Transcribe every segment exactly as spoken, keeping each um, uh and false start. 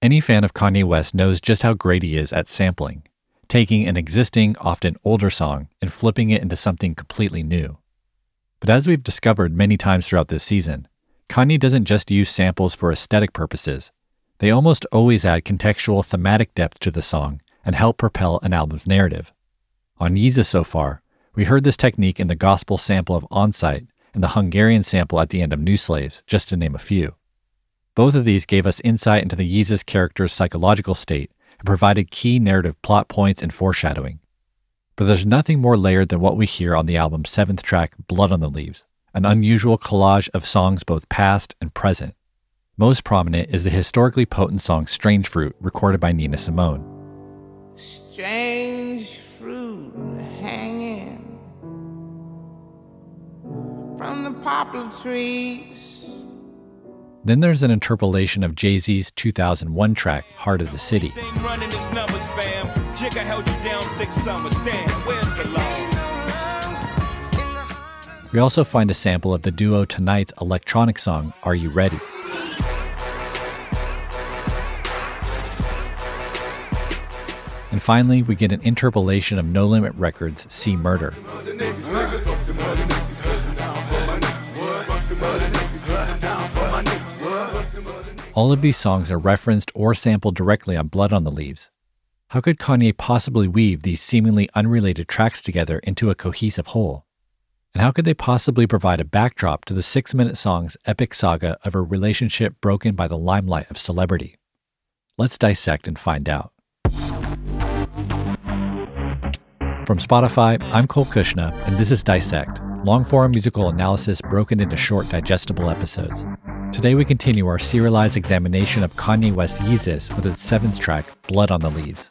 Any fan of Kanye West knows just how great he is at sampling, taking an existing, often older song and flipping it into something completely new. But as we've discovered many times throughout this season, Kanye doesn't just use samples for aesthetic purposes. They almost always add contextual thematic depth to the song and help propel an album's narrative. On Yeezus so far, we heard this technique in the gospel sample of Onsite and the Hungarian sample at the end of New Slaves, just to name a few. Both of these gave us insight into the Yeezus character's psychological state and provided key narrative plot points and foreshadowing. But there's nothing more layered than what we hear on the album's seventh track, Blood on the Leaves, an unusual collage of songs both past and present. Most prominent is the historically potent song Strange Fruit, recorded by Nina Simone. Strange fruit hanging from the poplar trees. Then there's an interpolation of Jay-Z's two thousand one track, Heart of the City. We also find a sample of the duo Tonight's electronic song, Are You Ready? And finally, we get an interpolation of No Limit Records' See Murder. All of these songs are referenced or sampled directly on Blood on the Leaves. How could Kanye possibly weave these seemingly unrelated tracks together into a cohesive whole? And how could they possibly provide a backdrop to the six-minute song's epic saga of a relationship broken by the limelight of celebrity? Let's dissect and find out. From Spotify, I'm Cole Kushna, and this is Dissect, long-form musical analysis broken into short, digestible episodes. Today we continue our serialized examination of Kanye West's Yeezus with its seventh track, Blood on the Leaves.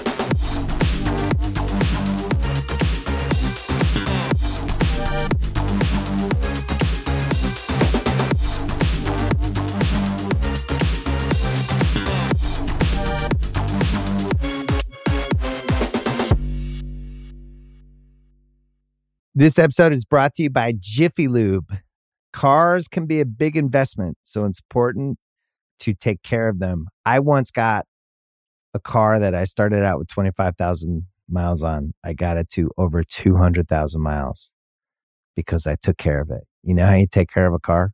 This episode is brought to you by Jiffy Lube. Cars can be a big investment, so it's important to take care of them. I once got a car that I started out with twenty-five thousand miles on. I got it to over two hundred thousand miles because I took care of it. You know how you take care of a car?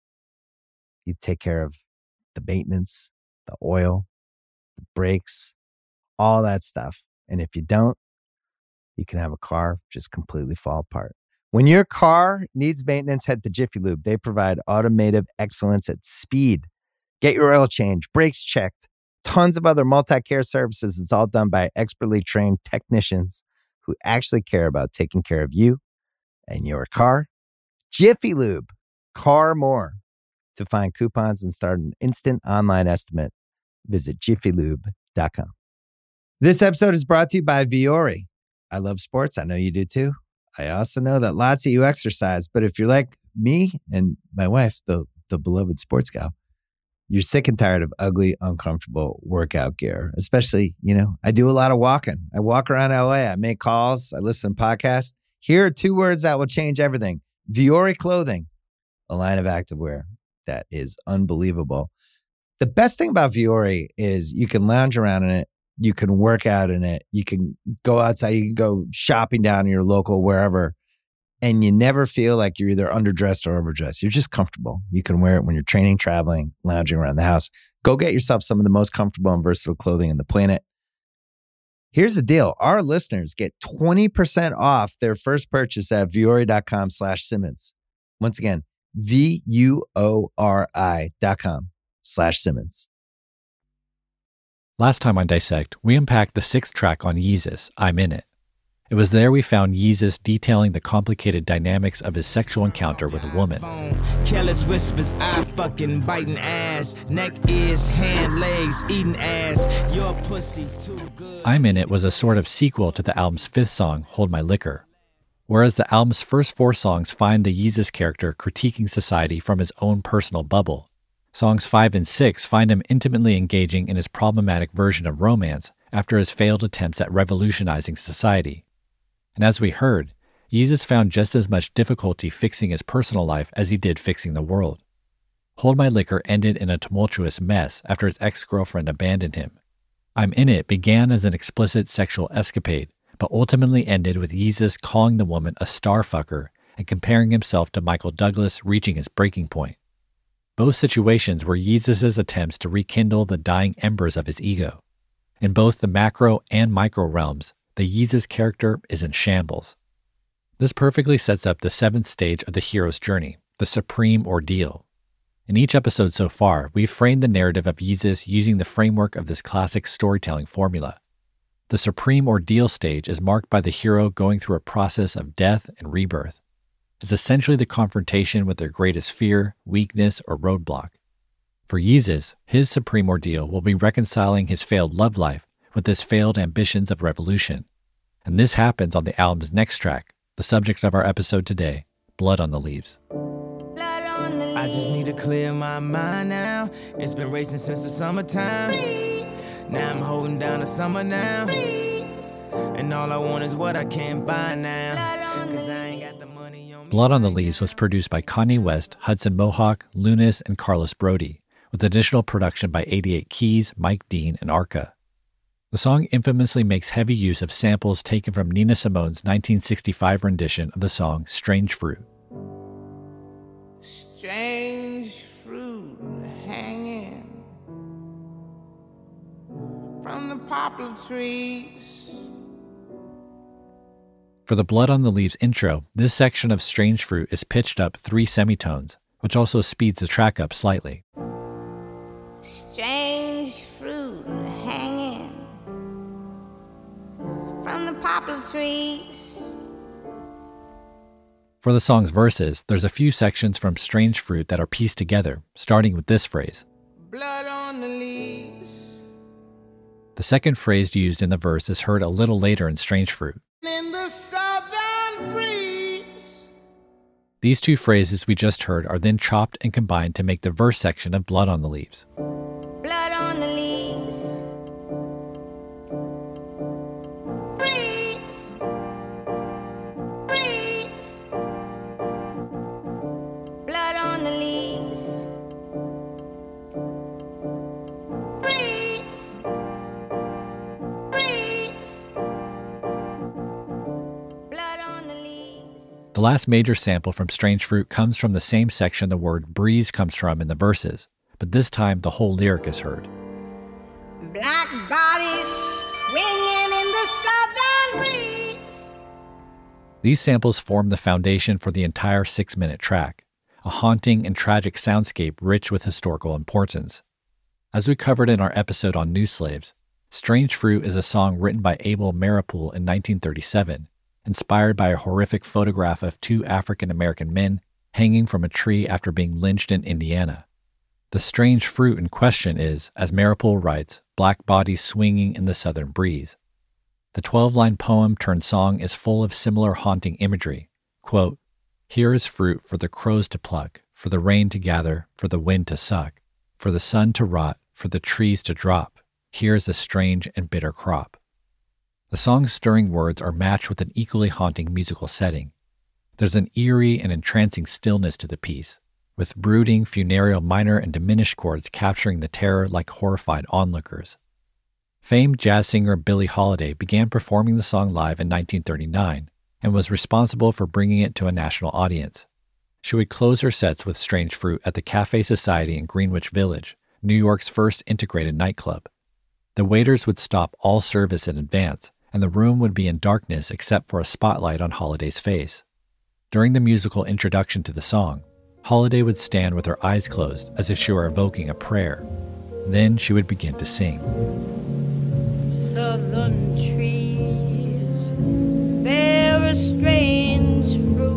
You take care of the maintenance, the oil, the brakes, all that stuff. And if you don't, you can have a car just completely fall apart. When your car needs maintenance, head to Jiffy Lube. They provide automotive excellence at speed. Get your oil change, brakes checked, tons of other multi-care services. It's all done by expertly trained technicians who actually care about taking care of you and your car. Jiffy Lube, car more. To find coupons and start an instant online estimate, visit jiffy lube dot com. This episode is brought to you by Vuori. I love sports. I know you do too. I also know that lots of you exercise, but if you're like me and my wife, the, the beloved sports gal, you're sick and tired of ugly, uncomfortable workout gear. Especially, you know, I do a lot of walking. I walk around L A. I make calls. I listen to podcasts. Here are two words that will change everything. Vuori Clothing, a line of activewear that is unbelievable. The best thing about Vuori is you can lounge around in it. You can work out in it. You can go outside. You can go shopping down in your local wherever. And you never feel like you're either underdressed or overdressed. You're just comfortable. You can wear it when you're training, traveling, lounging around the house. Go get yourself some of the most comfortable and versatile clothing on the planet. Here's the deal. Our listeners get twenty percent off their first purchase at vuori.com slash Simmons. Once again, V-U-O-R-I dot com slash Simmons. Last time on Dissect, we unpacked the sixth track on Yeezus, I'm In It. It was there we found Yeezus detailing the complicated dynamics of his sexual encounter with a woman. Careless whispers, I fucking biting ass, neck, ears, hand, legs, eating ass. Your pussy's too good. I'm In It was a sort of sequel to the album's fifth song, Hold My Liquor. Whereas the album's first four songs find the Yeezus character critiquing society from his own personal bubble, songs five and six find him intimately engaging in his problematic version of romance after his failed attempts at revolutionizing society. And as we heard, Yeezus found just as much difficulty fixing his personal life as he did fixing the world. Hold My Liquor ended in a tumultuous mess after his ex-girlfriend abandoned him. I'm In It began as an explicit sexual escapade, but ultimately ended with Yeezus calling the woman a starfucker and comparing himself to Michael Douglas reaching his breaking point. Both situations were Yeezus' attempts to rekindle the dying embers of his ego. In both the macro and micro realms, the Yeezus character is in shambles. This perfectly sets up the seventh stage of the hero's journey, the supreme ordeal. In each episode so far, we've framed the narrative of Yeezus using the framework of this classic storytelling formula. The supreme ordeal stage is marked by the hero going through a process of death and rebirth. It's essentially the confrontation with their greatest fear, weakness, or roadblock. For Yeezus, his supreme ordeal will be reconciling his failed love life with his failed ambitions of revolution. And this happens on the album's next track, the subject of our episode today, Blood on the Leaves. I just need to clear my mind now. It's been racing since the summertime. Now I'm holding down the summer now. And all I want is what I can't buy now. Cause I ain't got the money on me. Blood on the Leaves was produced by Kanye West, Hudson Mohawk, Lunas, and Carlos Brody, with additional production by eighty-eight Keys, Mike Dean, and Arca. The song infamously makes heavy use of samples taken from Nina Simone's nineteen sixty-five rendition of the song Strange Fruit. Strange fruit hanging from the poplar trees. For the Blood on the Leaves intro, this section of Strange Fruit is pitched up three semitones, which also speeds the track up slightly. Strange fruit hanging from the poplar trees. For the song's verses, there's a few sections from Strange Fruit that are pieced together, starting with this phrase. Blood on the leaves. The second phrase used in the verse is heard a little later in Strange Fruit. In the southern breeze. These two phrases we just heard are then chopped and combined to make the verse section of Blood on the Leaves. Blood on the leaves. Breeze. Breeze. Blood on the leaves. Breeze. Breeze. Blood on the leaves. The last major sample from Strange Fruit comes from the same section the word breeze comes from in the verses, but this time the whole lyric is heard. Black bodies swinging in the southern breeze. These samples form the foundation for the entire six-minute track, a haunting and tragic soundscape rich with historical importance. As we covered in our episode on New Slaves, Strange Fruit is a song written by Abel Maripool in nineteen thirty-seven, inspired by a horrific photograph of two African-American men hanging from a tree after being lynched in Indiana. The strange fruit in question is, as Maripool writes, black bodies swinging in the southern breeze. The twelve-line poem turned song is full of similar haunting imagery. Quote, "Here is fruit for the crows to pluck, for the rain to gather, for the wind to suck, for the sun to rot, for the trees to drop. Here is a strange and bitter crop." The song's stirring words are matched with an equally haunting musical setting. There's an eerie and entrancing stillness to the piece, with brooding funereal minor and diminished chords capturing the terror like horrified onlookers. Famed jazz singer Billie Holiday began performing the song live in nineteen thirty-nine and was responsible for bringing it to a national audience. She would close her sets with Strange Fruit at the Cafe Society in Greenwich Village, New York's first integrated nightclub. The waiters would stop all service in advance, and the room would be in darkness except for a spotlight on Holiday's face. During the musical introduction to the song, Holiday would stand with her eyes closed as if she were evoking a prayer. Then she would begin to sing. Southern trees bear a strange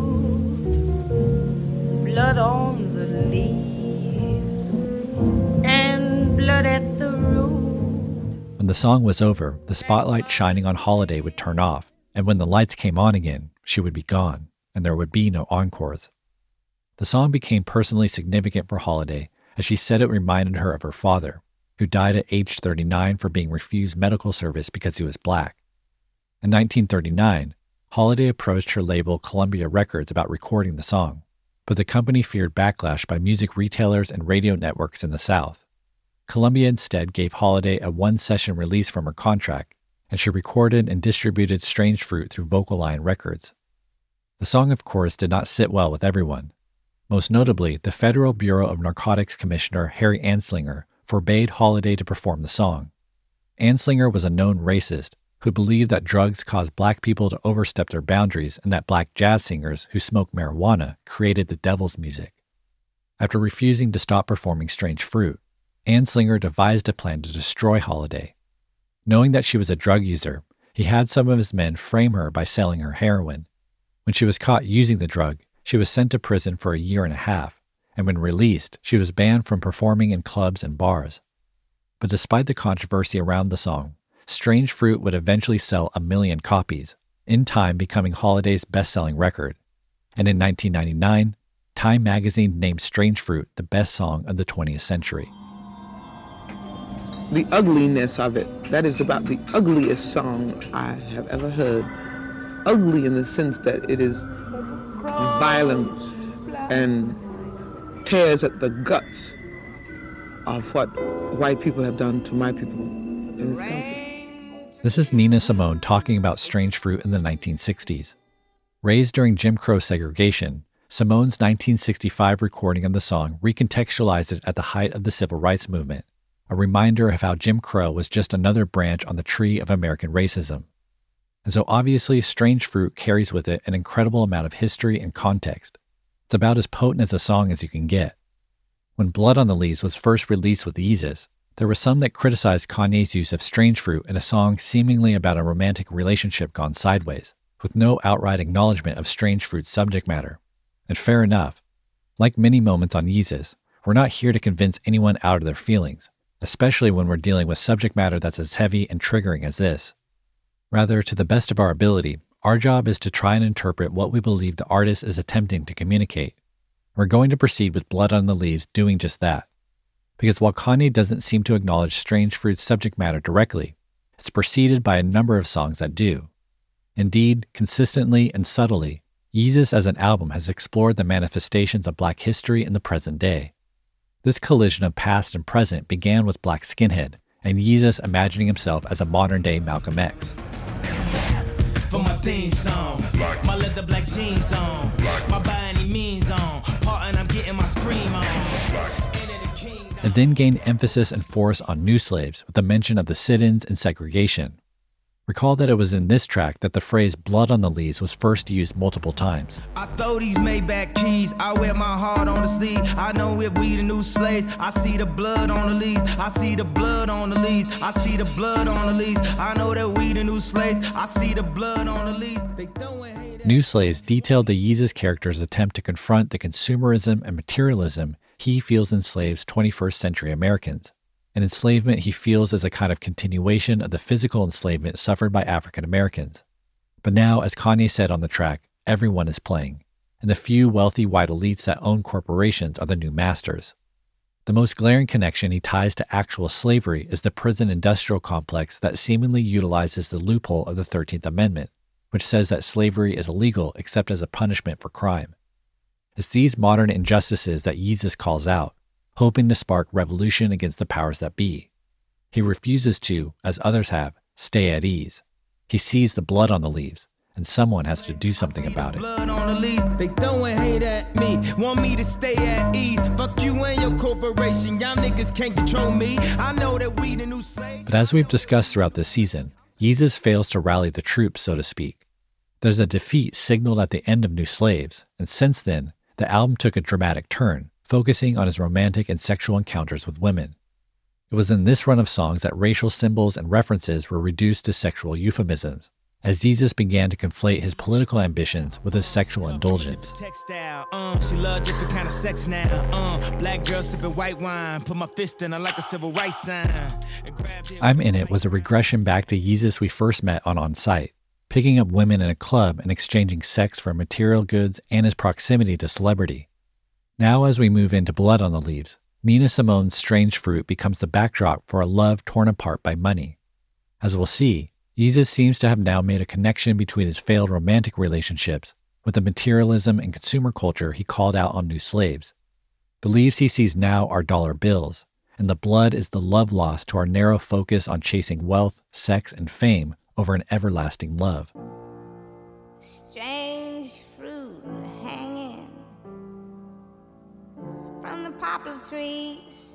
fruit, blood on the leaves and blood at the root. When the song was over, the spotlight shining on Holiday would turn off, and when the lights came on again, she would be gone, and there would be no encores. The song became personally significant for Holiday, as she said it reminded her of her father, who died at age thirty-nine for being refused medical service because he was black. In nineteen thirty-nine, Holiday approached her label Columbia Records about recording the song, but the company feared backlash by music retailers and radio networks in the South. Columbia instead gave Holiday a one-session release from her contract, and she recorded and distributed Strange Fruit through Vocal Line Records. The song, of course, did not sit well with everyone. Most notably, the Federal Bureau of Narcotics Commissioner Harry Anslinger forbade Holiday to perform the song. Anslinger was a known racist who believed that drugs caused black people to overstep their boundaries and that black jazz singers who smoked marijuana created the devil's music. After refusing to stop performing Strange Fruit, Anslinger devised a plan to destroy Holiday. Knowing that she was a drug user, he had some of his men frame her by selling her heroin. When she was caught using the drug, she was sent to prison for a year and a half, and when released, she was banned from performing in clubs and bars. But despite the controversy around the song, Strange Fruit would eventually sell a million copies, in time becoming Holiday's best-selling record. And in nineteen ninety-nine, Time magazine named Strange Fruit the best song of the twentieth century. The ugliness of it, that is about the ugliest song I have ever heard. Ugly in the sense that it is violent and tears at the guts of what white people have done to my people in this country. This is Nina Simone talking about Strange Fruit in the nineteen sixties. Raised during Jim Crow segregation, Simone's nineteen sixty-five recording of the song recontextualized it at the height of the civil rights movement, a reminder of how Jim Crow was just another branch on the tree of American racism. And so obviously, Strange Fruit carries with it an incredible amount of history and context. It's about as potent as a song as you can get. When Blood on the Leaves was first released with Yeezus, there were some that criticized Kanye's use of Strange Fruit in a song seemingly about a romantic relationship gone sideways, with no outright acknowledgement of Strange Fruit's subject matter. And fair enough. Like many moments on Yeezus, we're not here to convince anyone out of their feelings, especially when we're dealing with subject matter that's as heavy and triggering as this. Rather, to the best of our ability, our job is to try and interpret what we believe the artist is attempting to communicate. We're going to proceed with Blood on the Leaves doing just that. Because while Kanye doesn't seem to acknowledge Strange Fruit's subject matter directly, it's preceded by a number of songs that do. Indeed, consistently and subtly, Yeezus as an album has explored the manifestations of Black history in the present day. This collision of past and present began with Black Skinhead, and Yeezus imagining himself as a modern-day Malcolm X. For my theme song, my leather black jeans on, my by any means on, part and I'm getting my scream on. And then gained emphasis and force on New Slaves with the mention of the sit-ins and segregation. Recall that it was in this track that the phrase Blood on the Leaves was first used multiple times. I throw these Maybach keys, I wear my heart on the sleeve. I know if we the new slaves, I see the blood on the leaves. I see the blood on the leaves. I see the blood on the leaves. I know that we the new slaves. I see the blood on the leaves. They throwing hate at- New Slaves detailed the Yeezus character's attempt to confront the consumerism and materialism he feels enslaves twenty-first century Americans. An enslavement he feels as a kind of continuation of the physical enslavement suffered by African Americans. But now, as Kanye said on the track, everyone is playing, and the few wealthy white elites that own corporations are the new masters. The most glaring connection he ties to actual slavery is the prison industrial complex that seemingly utilizes the loophole of the thirteenth Amendment, which says that slavery is illegal except as a punishment for crime. It's these modern injustices that Yeezus calls out, hoping to spark revolution against the powers that be. He refuses to, as others have, stay at ease. He sees the blood on the leaves, and someone has to do something about it. Blood on the leaves, they throwing hate at me, want me to stay at ease. Fuck you and your corporation, y'all niggas can't control me. I know that we the new slaves. But as we've discussed throughout this season, Yeezus fails to rally the troops, so to speak. There's a defeat signaled at the end of New Slaves, and since then, the album took a dramatic turn, focusing on his romantic and sexual encounters with women. It was in this run of songs that racial symbols and references were reduced to sexual euphemisms, as Yeezus began to conflate his political ambitions with his sexual indulgence. Textile, uh, she love different kind of sex now. Uh, black girl sipping white wine, put my fist in her like a civil rights sign. I'm In It was a regression back to Yeezus we first met on On Site, picking up women in a club and exchanging sex for material goods and his proximity to celebrity. Now as we move into Blood on the Leaves, Nina Simone's Strange Fruit becomes the backdrop for a love torn apart by money. As we'll see, Yeezus seems to have now made a connection between his failed romantic relationships with the materialism and consumer culture he called out on New Slaves. The leaves he sees now are dollar bills, and the blood is the love lost to our narrow focus on chasing wealth, sex, and fame over an everlasting love. Strange fruit hanging from the poplar trees.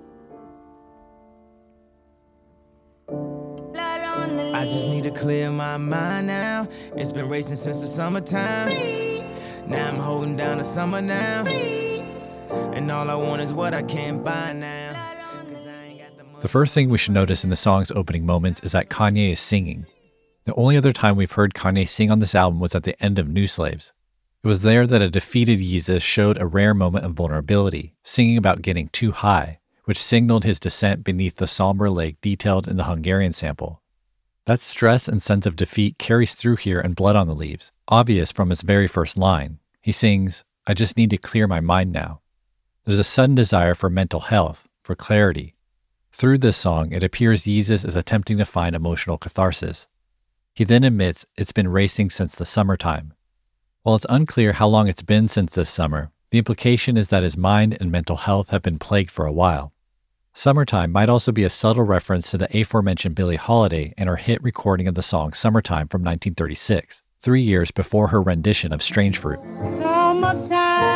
Blood on the leaves. I just need to clear my mind now. It's been racing since the summertime. Now I'm holding down the summer now. And all I want is what I can't buy now. The first thing we should notice in the song's opening moments is that Kanye is singing. The only other time we've heard Kanye sing on this album was at the end of New Slaves. It was there that a defeated Yeezus showed a rare moment of vulnerability, singing about getting too high, which signaled his descent beneath the somber lake detailed in the Hungarian sample. That stress and sense of defeat carries through here in Blood on the Leaves, obvious from its very first line. He sings, "I just need to clear my mind now." There's a sudden desire for mental health, for clarity. Through this song, it appears Yeezus is attempting to find emotional catharsis. He then admits it's been racing since the summertime. While it's unclear how long it's been since this summer, the implication is that his mind and mental health have been plagued for a while. Summertime might also be a subtle reference to the aforementioned Billie Holiday and her hit recording of the song Summertime from nineteen thirty-six, three years before her rendition of Strange Fruit. Summertime,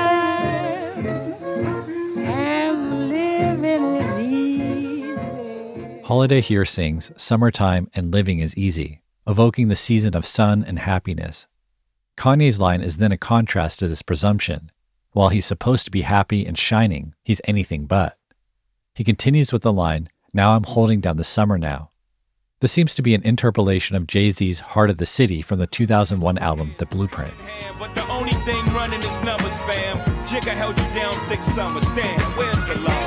and living is easy. Holiday here sings "Summertime and living is easy," evoking the season of sun and happiness. Kanye's line is then a contrast to this presumption. While he's supposed to be happy and shining, he's anything but. He continues with the line, "Now I'm holding down the summer now." This seems to be an interpolation of Jay-Z's Heart of the City from the two thousand one album, The Blueprint. But the only thing running is numbers, fam. Jigga held you down six summers. Damn, where's the love?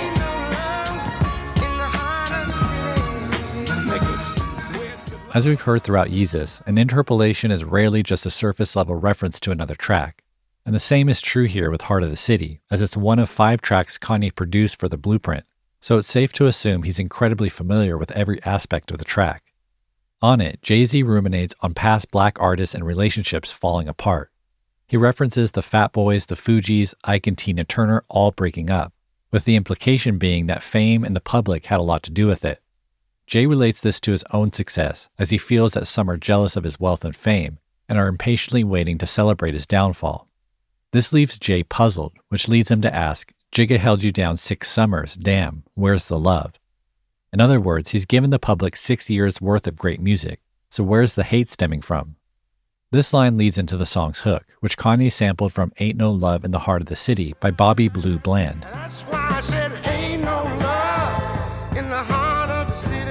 As we've heard throughout Yeezus, an interpolation is rarely just a surface-level reference to another track. And the same is true here with Heart of the City, as it's one of five tracks Kanye produced for The Blueprint, so it's safe to assume he's incredibly familiar with every aspect of the track. On it, Jay-Z ruminates on past black artists and relationships falling apart. He references the Fat Boys, the Fugees, Ike and Tina Turner all breaking up, with the implication being that fame and the public had a lot to do with it. Jay relates this to his own success, as he feels that some are jealous of his wealth and fame, and are impatiently waiting to celebrate his downfall. This leaves Jay puzzled, which leads him to ask, "Jigga held you down six summers, damn, where's the love?" In other words, he's given the public six years worth of great music, so where's the hate stemming from? This line leads into the song's hook, which Kanye sampled from Ain't No Love in the Heart of the City by Bobby Blue Bland. That's why I said ain't no love in the heart of the city.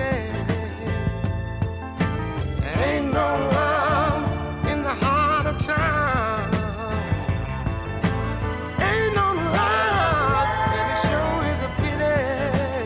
Ain't no love in the heart of town. Ain't no love, and it sure is a pity.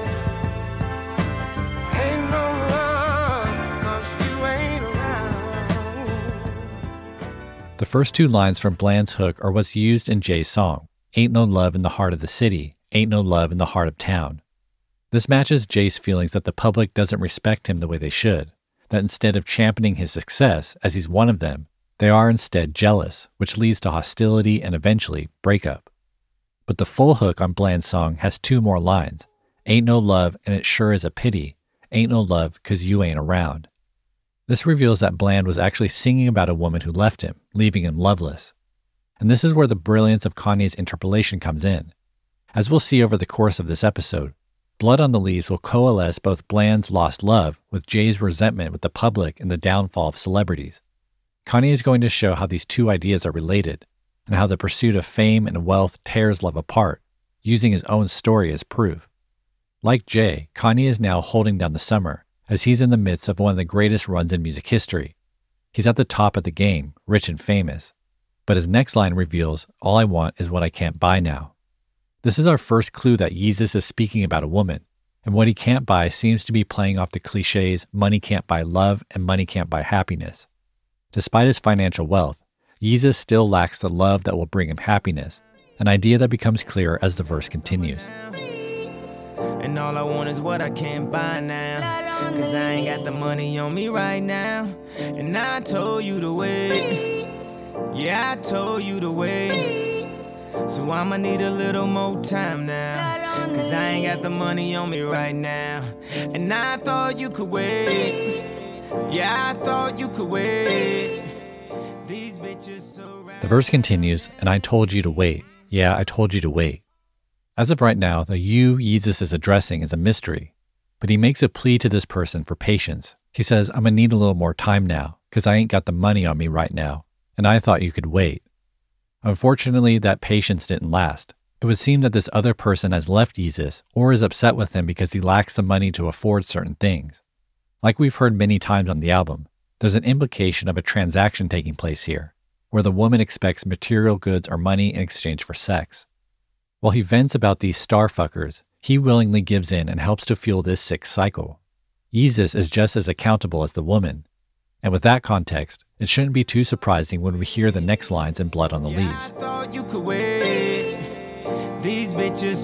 Ain't no love, 'cause you ain't around. The first two lines from Bland's hook are what's used in Jay's song, Ain't No Love in the Heart of the City, Ain't No Love in the Heart of Town. This matches Jay's feelings that the public doesn't respect him the way they should, that instead of championing his success, as he's one of them, they are instead jealous, which leads to hostility and eventually breakup. But the full hook on Bland's song has two more lines, Ain't no love and it sure is a pity, ain't no love 'cause you ain't around. This reveals that Bland was actually singing about a woman who left him, leaving him loveless. And this is where the brilliance of Kanye's interpolation comes in. As we'll see over the course of this episode, Blood on the Leaves will coalesce both Bland's lost love with Jay's resentment with the public and the downfall of celebrities. Kanye is going to show how these two ideas are related, and how the pursuit of fame and wealth tears love apart, using his own story as proof. Like Jay, Kanye is now holding down the summer, as he's in the midst of one of the greatest runs in music history. He's at the top of the game, rich and famous. But his next line reveals, all I want is what I can't buy now. This is our first clue that Yeezus is speaking about a woman, and what he can't buy seems to be playing off the cliches money can't buy love and money can't buy happiness. Despite his financial wealth, Yeezus still lacks the love that will bring him happiness, an idea that becomes clearer as the verse continues. And all I want is what I can't buy now. Cause I ain't got the money on me right now. And I told you to wait. Yeah, I told you to wait. So I'ma need a little more time now. Cause I ain't got the money on me right now. And I thought you could wait. Yeah, I thought you could wait. These bitches surround. The verse continues, and I told you to wait. Yeah, I told you to wait. As of right now, the you Yeezus is addressing is a mystery, but he makes a plea to this person for patience. He says, I'm gonna need a little more time now, because I ain't got the money on me right now, and I thought you could wait. Unfortunately, that patience didn't last. It would seem that this other person has left Yeezus or is upset with him because he lacks the money to afford certain things. Like we've heard many times on the album, there's an implication of a transaction taking place here, where the woman expects material goods or money in exchange for sex. While he vents about these starfuckers, he willingly gives in and helps to fuel this sick cycle. Yeezus is just as accountable as the woman. And with that context, it shouldn't be too surprising when we hear the next lines in Blood on the Yeah, Leaves. I thought you could wait. These bitches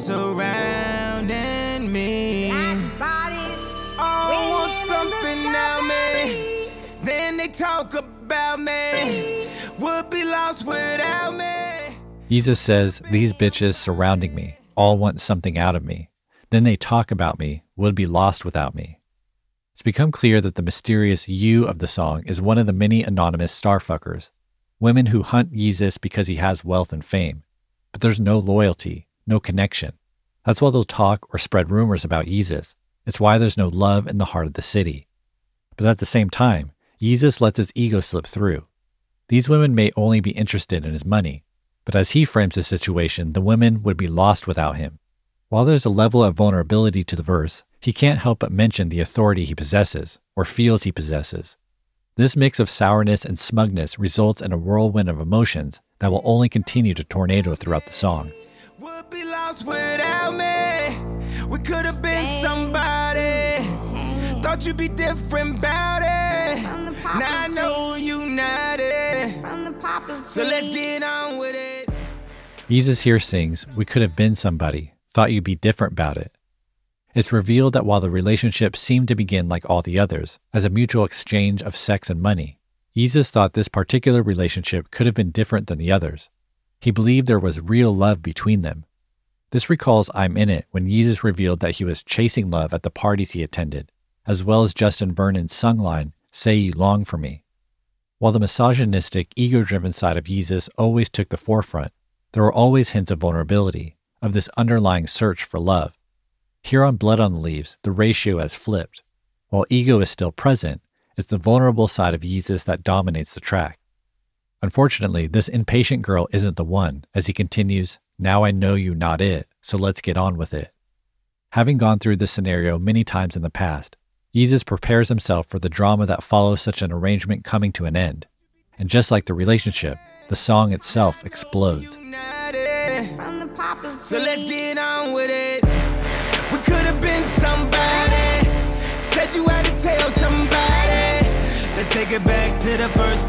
surrounding me. That body's I want swinging something in the now, man. submarine. Then they talk about me. Would be lost without me. Yeezus says, these bitches surrounding me all want something out of me. Then they talk about me, would be lost without me. It's become clear that the mysterious you of the song is one of the many anonymous starfuckers, women who hunt Yeezus because he has wealth and fame. But there's no loyalty, no connection. That's why they'll talk or spread rumors about Yeezus. It's why there's no love in the heart of the city. But at the same time, Yeezus lets his ego slip through. These women may only be interested in his money, but as he frames the situation, the women would be lost without him. While there's a level of vulnerability to the verse, he can't help but mention the authority he possesses, or feels he possesses. This mix of sourness and smugness results in a whirlwind of emotions that will only continue to tornado throughout the song. Would be lost without me. We could have been somebody. Thought you'd be different about it. From the poplar Now I know trees. you not it. From the poplar So let's trees. get on with it. Yeezus here sings, we could have been somebody, thought you'd be different about it. It's revealed that while the relationship seemed to begin like all the others, as a mutual exchange of sex and money, Yeezus thought this particular relationship could have been different than the others. He believed there was real love between them. This recalls I'm In It when Yeezus revealed that he was chasing love at the parties he attended, as well as Justin Vernon's sung line, Say You Long For Me. While the misogynistic, ego-driven side of Yeezus always took the forefront, there were always hints of vulnerability, of this underlying search for love. Here on Blood on the Leaves, the ratio has flipped. While ego is still present, it's the vulnerable side of Yeezus that dominates the track. Unfortunately, this impatient girl isn't the one, as he continues, now I know you not it, so let's get on with it. Having gone through this scenario many times in the past, Yeezus prepares himself for the drama that follows such an arrangement coming to an end. And just like the relationship, the song itself explodes. You not it. From the poplar trees. So let's get on with it. We could have been somebody. Said you had to tell somebody. Let's take it back to the first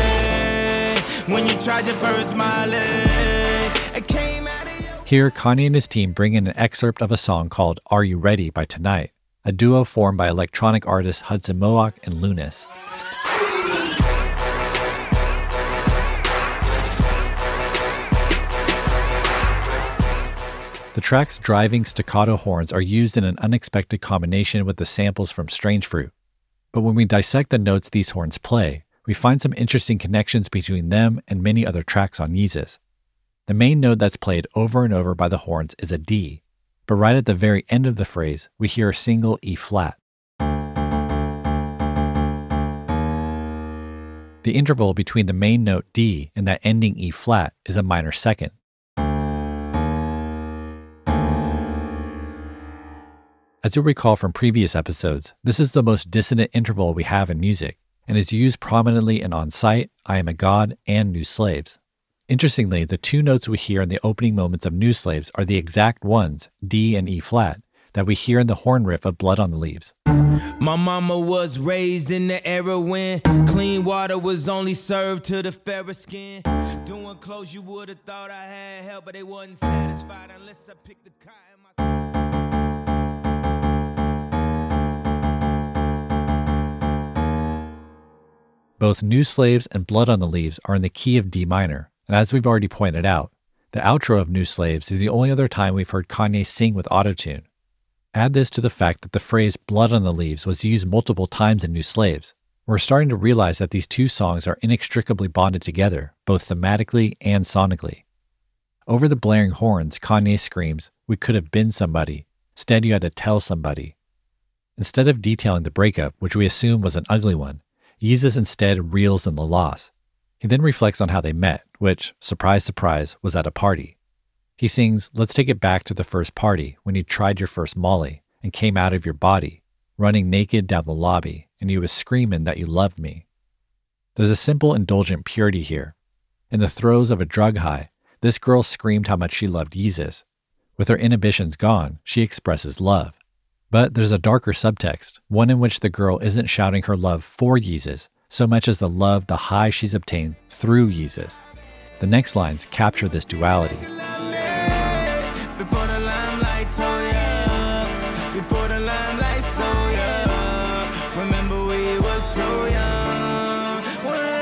party. When you tried your first Molly. It came out of your... Here, Kanye and his team bring in an excerpt of a song called Are You Ready by Tonight, a duo formed by electronic artists Hudson Mohawk and Lunas. The track's driving staccato horns are used in an unexpected combination with the samples from Strange Fruit. But when we dissect the notes these horns play, we find some interesting connections between them and many other tracks on Yeezus. The main note that's played over and over by the horns is a D, but right at the very end of the phrase, we hear a single E flat. The interval between the main note D and that ending E flat is a minor second. As you'll recall from previous episodes, this is the most dissonant interval we have in music, and is used prominently in On Sight, I Am a God, and New Slaves. Interestingly, the two notes we hear in the opening moments of New Slaves are the exact ones, D and E flat, that we hear in the horn riff of Blood on the Leaves. My mama was raised in the era when clean water was only served to the fairer skin. Doing clothes you would have thought I had help, but they wasn't satisfied unless I picked the cotton myself. Both New Slaves and Blood on the Leaves are in the key of D minor, and as we've already pointed out, the outro of New Slaves is the only other time we've heard Kanye sing with autotune. Add this to the fact that the phrase Blood on the Leaves was used multiple times in New Slaves. We're starting to realize that these two songs are inextricably bonded together, both thematically and sonically. Over the blaring horns, Kanye screams, "We could have been somebody. Instead, you had to tell somebody." Instead of detailing the breakup, which we assume was an ugly one, Yeezus instead reels in the loss. He then reflects on how they met, which, surprise, surprise, was at a party. He sings, "Let's take it back to the first party when you tried your first Molly and came out of your body, running naked down the lobby, and you was screaming that you loved me." There's a simple, indulgent purity here. In the throes of a drug high, this girl screamed how much she loved Yeezus. With her inhibitions gone, she expresses love. But there's a darker subtext, one in which the girl isn't shouting her love for Yeezus so much as the love, the high she's obtained through Yeezus. The next lines capture this duality. Before the limelight told ya, before the limelight stole ya, remember we was so young, when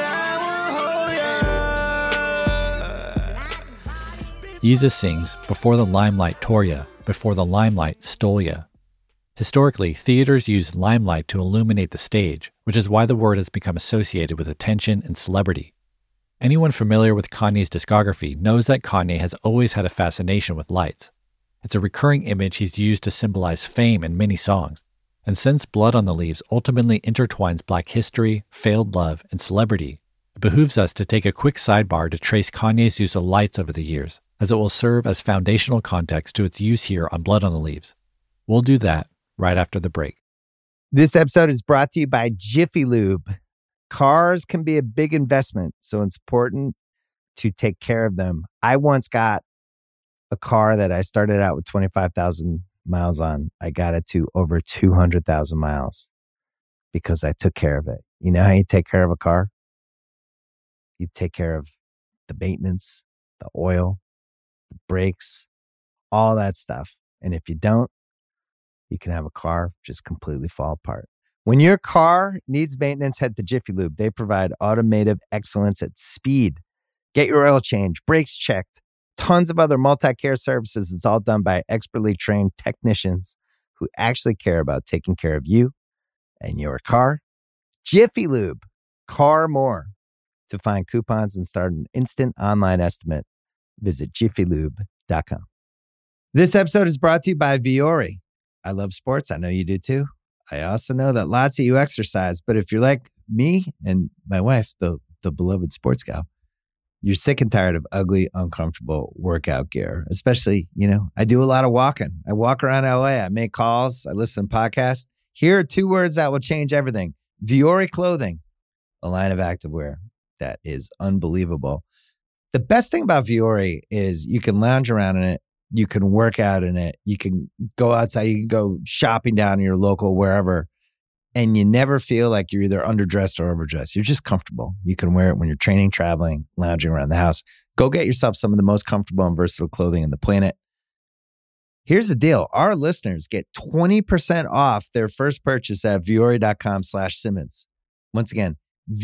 I will hold ya. Yeezus sings, "Before the limelight tore ya, before the limelight stole ya." Historically, theaters used limelight to illuminate the stage, which is why the word has become associated with attention and celebrity. Anyone familiar with Kanye's discography knows that Kanye has always had a fascination with lights. It's a recurring image he's used to symbolize fame in many songs. And since Blood on the Leaves ultimately intertwines Black history, failed love, and celebrity, it behooves us to take a quick sidebar to trace Kanye's use of lights over the years, as it will serve as foundational context to its use here on Blood on the Leaves. We'll do that right after the break. This episode is brought to you by Jiffy Lube. Cars can be a big investment, so it's important to take care of them. I once got a car that I started out with twenty-five thousand miles on. I got it to over two hundred thousand miles because I took care of it. You know how you take care of a car? You take care of the maintenance, the oil, the brakes, all that stuff. And if you don't, you can have a car just completely fall apart. When your car needs maintenance, head to Jiffy Lube. They provide automotive excellence at speed. Get your oil change, brakes checked, tons of other multi-care services. It's all done by expertly trained technicians who actually care about taking care of you and your car. Jiffy Lube, car more. To find coupons and start an instant online estimate, visit jiffy lube dot com. This episode is brought to you by Vuori. I love sports. I know you do too. I also know that lots of you exercise, but if you're like me and my wife, the, the beloved sports gal, you're sick and tired of ugly, uncomfortable workout gear. Especially, you know, I do a lot of walking. I walk around L A. I make calls. I listen to podcasts. Here are two words that will change everything. Vuori Clothing, a line of activewear that is unbelievable. The best thing about Vuori is you can lounge around in it. You can work out in it. You can go outside. You can go shopping down in your local wherever. And you never feel like you're either underdressed or overdressed. You're just comfortable. You can wear it when you're training, traveling, lounging around the house. Go get yourself some of the most comfortable and versatile clothing on the planet. Here's the deal. Our listeners get twenty percent off their first purchase at vuori.com slash Simmons. Once again,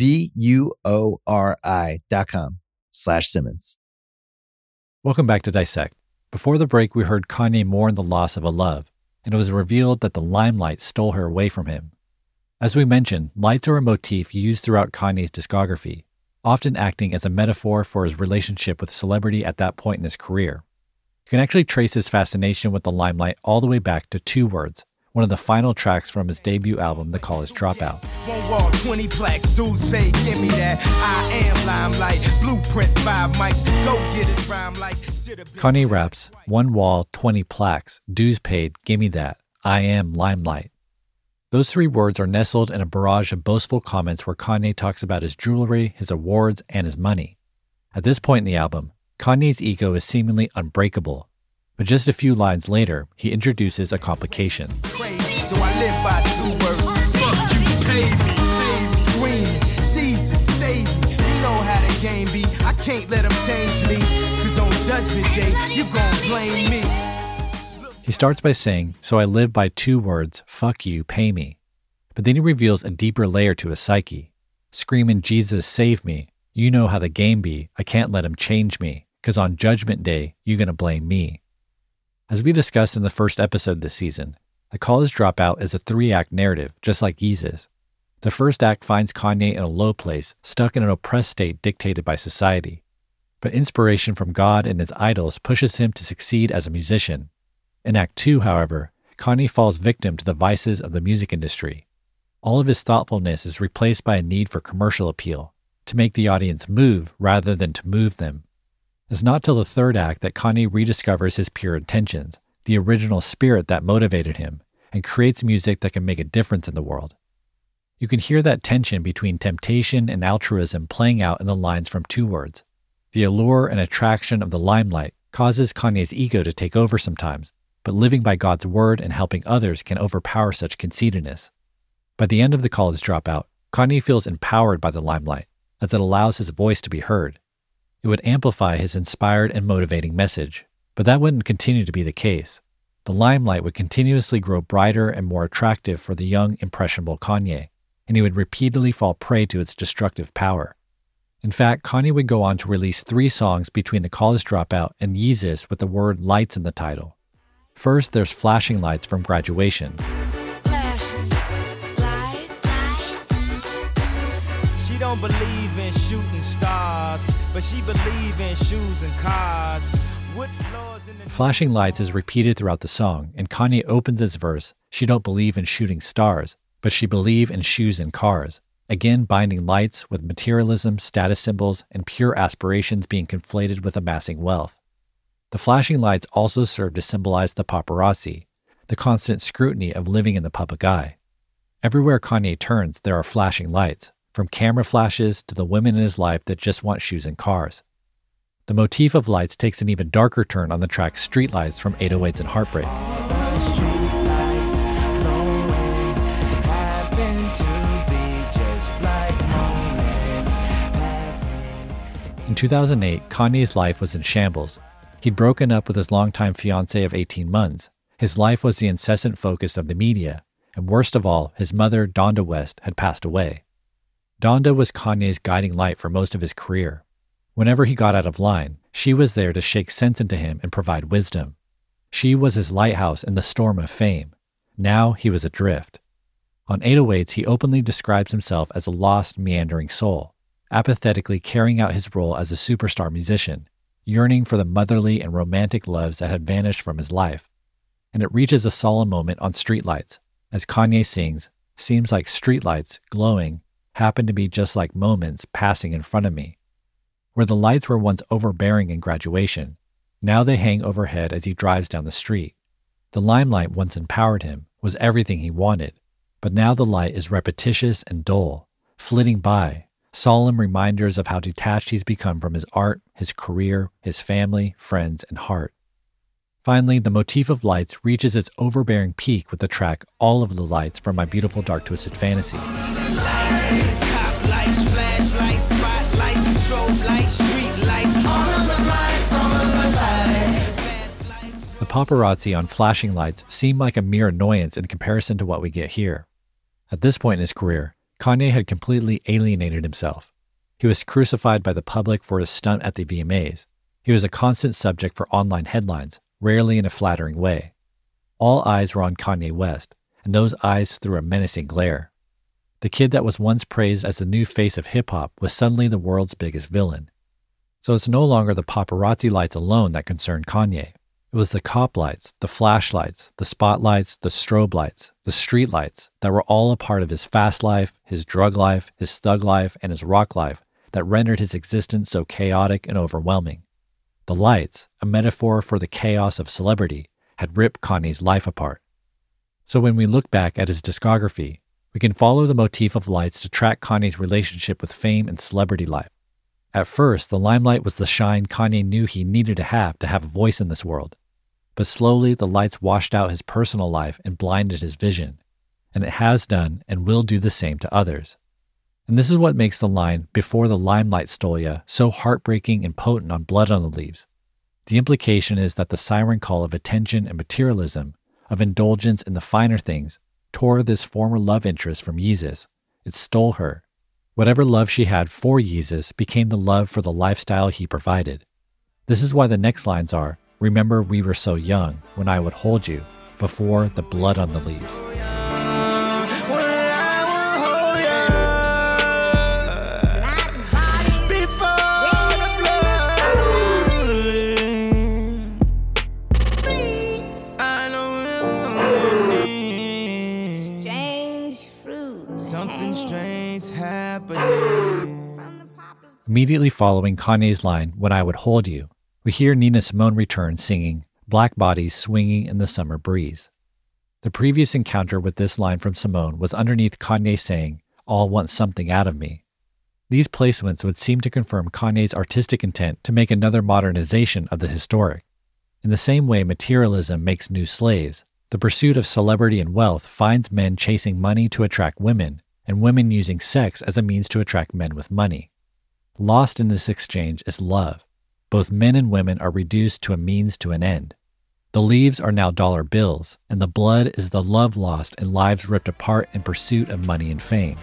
V-U-O-R-I dot com slash Simmons. Welcome back to Dissect. Before the break, we heard Kanye mourn the loss of a love, and it was revealed that the limelight stole her away from him. As we mentioned, lights are a motif used throughout Kanye's discography, often acting as a metaphor for his relationship with celebrity at that point in his career. You can actually trace his fascination with the limelight all the way back to Two Words, one of the final tracks from his debut album, The College Dropout. One wall, twenty plaques, dudes pay, give me that. I am limelight, blueprint, five mics, go get his rhyme like. Kanye raps, "One wall, twenty plaques, dues paid, gimme that. I am limelight." Those three words are nestled in a barrage of boastful comments where Kanye talks about his jewelry, his awards, and his money. At this point in the album, Kanye's ego is seemingly unbreakable. But just a few lines later, he introduces a complication. Crazy, so I live by two words. Fuck you, pay me. Screaming, Jesus, save me. You know how the game be. I can't let them change me. Cause on Judgment Day, you gon' blame me. He starts by saying, "So I live by two words, fuck you, pay me." But then he reveals a deeper layer to his psyche. screaming, Jesus, save me. You know how the game be. I can't let him change me, 'cause on judgment day, you gonna blame me. As we discussed in the first episode this season, The College Dropout is a three-act narrative, just like Yeezus. The first act finds Kanye in a low place, stuck in an oppressed state dictated by society. But inspiration from God and his idols pushes him to succeed as a musician. In Act two, however, Kanye falls victim to the vices of the music industry. All of his thoughtfulness is replaced by a need for commercial appeal, to make the audience move rather than to move them. It's not till the third act that Kanye rediscovers his pure intentions, the original spirit that motivated him, and creates music that can make a difference in the world. You can hear that tension between temptation and altruism playing out in the lines from two words. The allure and attraction of the limelight causes Kanye's ego to take over sometimes, but living by God's word and helping others can overpower such conceitedness. By the end of The College Dropout, Kanye feels empowered by the limelight, as it allows his voice to be heard. It would amplify his inspired and motivating message, but that wouldn't continue to be the case. The limelight would continuously grow brighter and more attractive for the young, impressionable Kanye, and he would repeatedly fall prey to its destructive power. In fact, Kanye would go on to release three songs between The College Dropout and Yeezus with the word lights in the title. First, there's Flashing Lights from Graduation. Flashing lights. She don't believe in shooting stars, but she believe in shoes and cars. Wood floors in the Flashing Lights is repeated throughout the song, and Kanye opens his verse, she don't believe in shooting stars, but she believe in shoes and cars, again binding lights with materialism, status symbols, and pure aspirations being conflated with amassing wealth. The flashing lights also serve to symbolize the paparazzi, the constant scrutiny of living in the public eye. Everywhere Kanye turns, there are flashing lights, from camera flashes to the women in his life that just want shoes and cars. The motif of lights takes an even darker turn on the track Streetlights from eight oh eights and Heartbreak. In two thousand eight, Kanye's life was in shambles. He'd broken up with his longtime fiancée of eighteen months. His life was the incessant focus of the media, and worst of all, his mother, Donda West, had passed away. Donda was Kanye's guiding light for most of his career. Whenever he got out of line, she was there to shake sense into him and provide wisdom. She was his lighthouse in the storm of fame. Now he was adrift. On eight oh eights, he openly describes himself as a lost, meandering soul, apathetically carrying out his role as a superstar musician, yearning for the motherly and romantic loves that had vanished from his life. And it reaches a solemn moment on Streetlights, as Kanye sings, "Seems like streetlights, glowing, happen to be just like moments passing in front of me." Where the lights were once overbearing in Graduation, now they hang overhead as he drives down the street. The limelight once empowered him, was everything he wanted, but now the light is repetitious and dull, flitting by, solemn reminders of how detached he's become from his art, his career, his family, friends, and heart. Finally, the motif of lights reaches its overbearing peak with the track All of the Lights from My Beautiful Dark Twisted Fantasy. The paparazzi on flashing lights seem like a mere annoyance in comparison to what we get here. At this point in his career, Kanye had completely alienated himself. He was crucified by the public for his stunt at the V M As. He was a constant subject for online headlines, rarely in a flattering way. All eyes were on Kanye West, and those eyes threw a menacing glare. The kid that was once praised as the new face of hip-hop was suddenly the world's biggest villain. So it's no longer the paparazzi lights alone that concerned Kanye. It was the cop lights, the flashlights, the spotlights, the strobe lights, the street lights that were all a part of his fast life, his drug life, his thug life, and his rock life that rendered his existence so chaotic and overwhelming. The lights, a metaphor for the chaos of celebrity, had ripped Kanye's life apart. So when we look back at his discography, we can follow the motif of lights to track Kanye's relationship with fame and celebrity life. At first, the limelight was the shine Kanye knew he needed to have to have a voice in this world. But slowly, the lights washed out his personal life and blinded his vision. And it has done and will do the same to others. And this is what makes the line, "Before the limelight stole ya," so heartbreaking and potent on Blood on the Leaves. The implication is that the siren call of attention and materialism, of indulgence in the finer things, tore this former love interest from Yeezus. It stole her. Whatever love she had for Yeezus became the love for the lifestyle he provided. This is why the next lines are, "Remember we were so young when I would hold you before the blood on the leaves." Something strange happening. Immediately following Kanye's line, "When I would hold you," we hear Nina Simone return singing, "Black bodies swinging in the summer breeze." The previous encounter with this line from Simone was underneath Kanye saying, "All want something out of me." These placements would seem to confirm Kanye's artistic intent to make another modernization of the historic. In the same way materialism makes new slaves, the pursuit of celebrity and wealth finds men chasing money to attract women, and women using sex as a means to attract men with money. Lost in this exchange is love. Both men and women are reduced to a means to an end. The leaves are now dollar bills, and the blood is the love lost and lives ripped apart in pursuit of money and fame.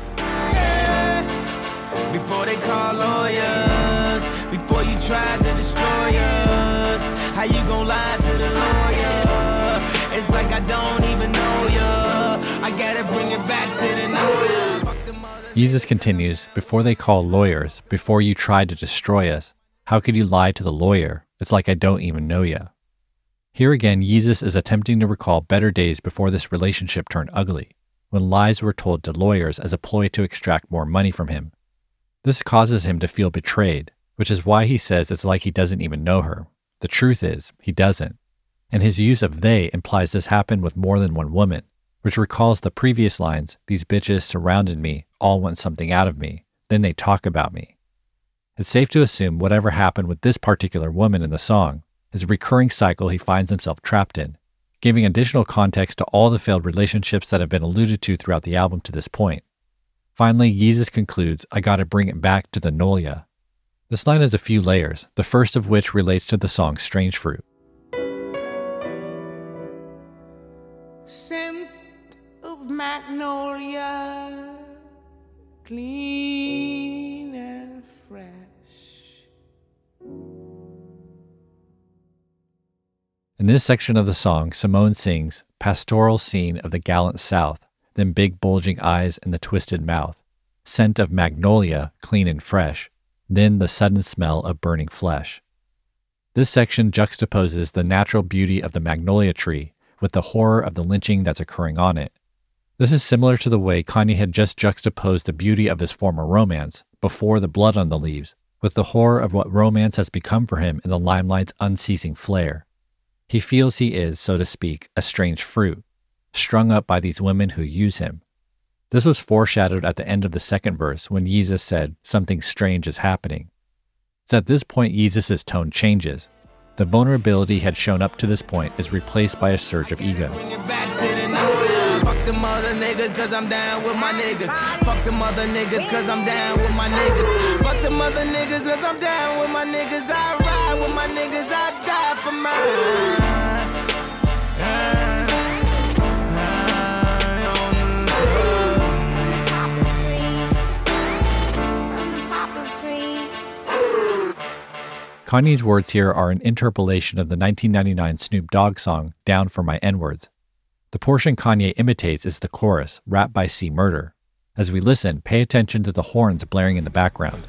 Before they call lawyers, before you tried to destroy us, how you gon' lie to the lawyer? It's like I don't even know ya. I gotta bring it back to the know ya. Yeezus continues, "Before they call lawyers, before you tried to destroy us, how could you lie to the lawyer? It's like I don't even know ya." Here again, Yeezus is attempting to recall better days before this relationship turned ugly, when lies were told to lawyers as a ploy to extract more money from him. This causes him to feel betrayed, which is why he says it's like he doesn't even know her. The truth is, he doesn't. And his use of they implies this happened with more than one woman, which recalls the previous lines, "These bitches surrounded me, all want something out of me, then they talk about me." It's safe to assume whatever happened with this particular woman in the song is a recurring cycle he finds himself trapped in, giving additional context to all the failed relationships that have been alluded to throughout the album to this point. Finally, Yeezus concludes, "I gotta bring it back to the Nolia." This line has a few layers, the first of which relates to the song Strange Fruit. Scent of magnolia, clean and fresh. In this section of the song, Simone sings, "Pastoral scene of the gallant South, then big bulging eyes and the twisted mouth, scent of magnolia, clean and fresh, then the sudden smell of burning flesh." This section juxtaposes the natural beauty of the magnolia tree with the horror of the lynching that's occurring on it. This is similar to the way Kanye had just juxtaposed the beauty of his former romance, before the blood on the leaves, with the horror of what romance has become for him in the limelight's unceasing flare. He feels he is, so to speak, a strange fruit, strung up by these women who use him. This was foreshadowed at the end of the second verse when Yeezus said, "Something strange is happening." It's at this point Yeezus' tone changes. The vulnerability had shown up to this point is replaced by a surge of ego. Fuck them other niggas cause I'm down with my niggas. Fuck them other niggas cause I'm down with my niggas. Fuck them other niggas cause I'm down with my niggas. I ride with my niggas, I die for mine. Kanye's words here are an interpolation of the nineteen ninety-nine Snoop Dogg song, "Down for My N-Words." The portion Kanye imitates is the chorus, rapped by C Murder. As we listen, pay attention to the horns blaring in the background.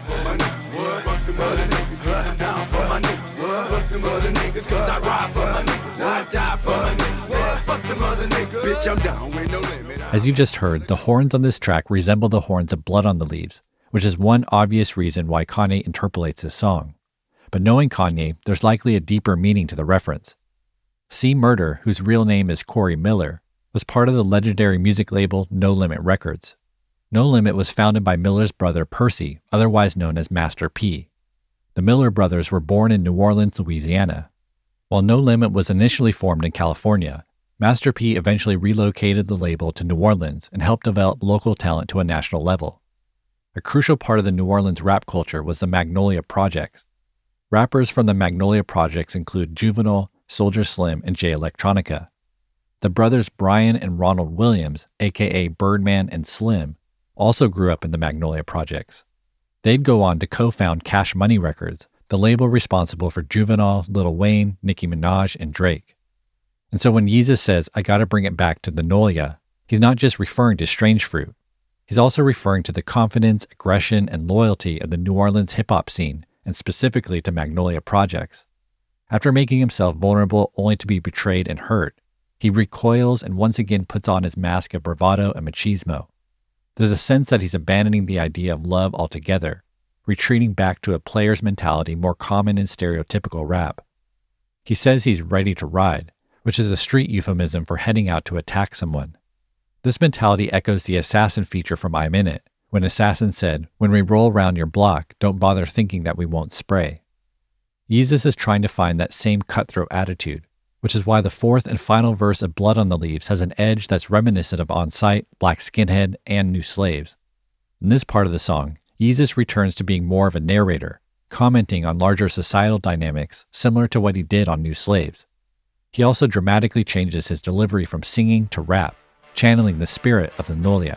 As you just heard, the horns on this track resemble the horns of Blood on the Leaves, which is one obvious reason why Kanye interpolates this song. But knowing Kanye, there's likely a deeper meaning to the reference. C Murder, whose real name is Corey Miller, was part of the legendary music label No Limit Records. No Limit was founded by Miller's brother Percy, otherwise known as Master P. The Miller brothers were born in New Orleans, Louisiana. While No Limit was initially formed in California, Master P eventually relocated the label to New Orleans and helped develop local talent to a national level. A crucial part of the New Orleans rap culture was the Magnolia Projects. Rappers from the Magnolia Projects include Juvenile, Soulja Slim, and Jay Electronica. The brothers Brian and Ronald Williams, aka Birdman and Slim, also grew up in the Magnolia Projects. They'd go on to co-found Cash Money Records, the label responsible for Juvenile, Lil Wayne, Nicki Minaj, and Drake. And so when Yeezus says, I gotta bring it back to the Nolia, he's not just referring to Strange Fruit. He's also referring to the confidence, aggression, and loyalty of the New Orleans hip-hop scene, and specifically to Magnolia Projects. After making himself vulnerable only to be betrayed and hurt, he recoils and once again puts on his mask of bravado and machismo. There's a sense that he's abandoning the idea of love altogether, retreating back to a player's mentality more common in stereotypical rap. He says he's ready to ride, which is a street euphemism for heading out to attack someone. This mentality echoes the Assassin feature from I'm In It, when Assassin said, when we roll around your block, don't bother thinking that we won't spray. Yeezus is trying to find that same cutthroat attitude, which is why the fourth and final verse of Blood on the Leaves has an edge that's reminiscent of On Sight, Black Skinhead, and New Slaves. In this part of the song, Yeezus returns to being more of a narrator, commenting on larger societal dynamics similar to what he did on New Slaves. He also dramatically changes his delivery from singing to rap, channeling the spirit of the Nolia.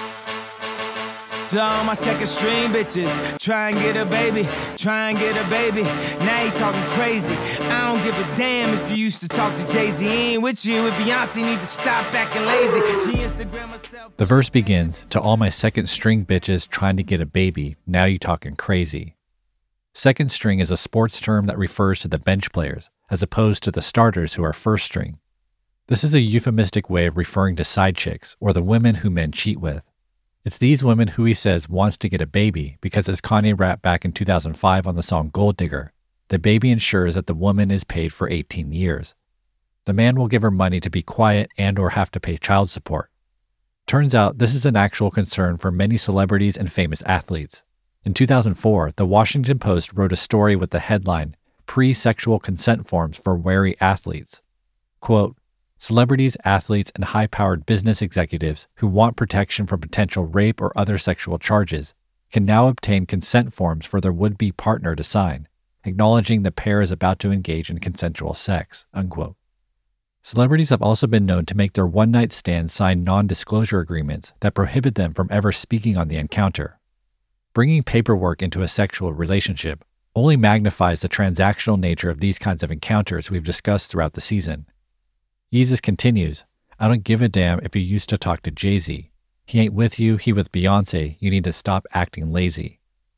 To all my second string bitches, try and get a baby, try and get a baby. Now you talking crazy. I don't give a damn if you used to talk to Jay-Z. He ain't with you with Beyonce, need to stop acting lazy. She Instagram herself. The verse begins, to all my second string bitches trying to get a baby, now you talking crazy. Second string is a sports term that refers to the bench players, as opposed to the starters who are first string. This is a euphemistic way of referring to side chicks, or the women who men cheat with. It's these women who he says wants to get a baby because, as Kanye rapped back in two thousand five on the song Gold Digger, the baby ensures that the woman is paid for eighteen years. The man will give her money to be quiet and or have to pay child support. Turns out this is an actual concern for many celebrities and famous athletes. In two thousand four, the Washington Post wrote a story with the headline, Pre-Sexual Consent Forms for Wary Athletes. Quote, celebrities, athletes, and high-powered business executives who want protection from potential rape or other sexual charges can now obtain consent forms for their would-be partner to sign, acknowledging the pair is about to engage in consensual sex, unquote. Celebrities have also been known to make their one-night stands sign non-disclosure agreements that prohibit them from ever speaking on the encounter. Bringing paperwork into a sexual relationship only magnifies the transactional nature of these kinds of encounters we've discussed throughout the season. Yeezus continues, I don't give a damn if you used to talk to Jay-Z. He ain't with you, he with Beyonce. You need to stop acting lazy.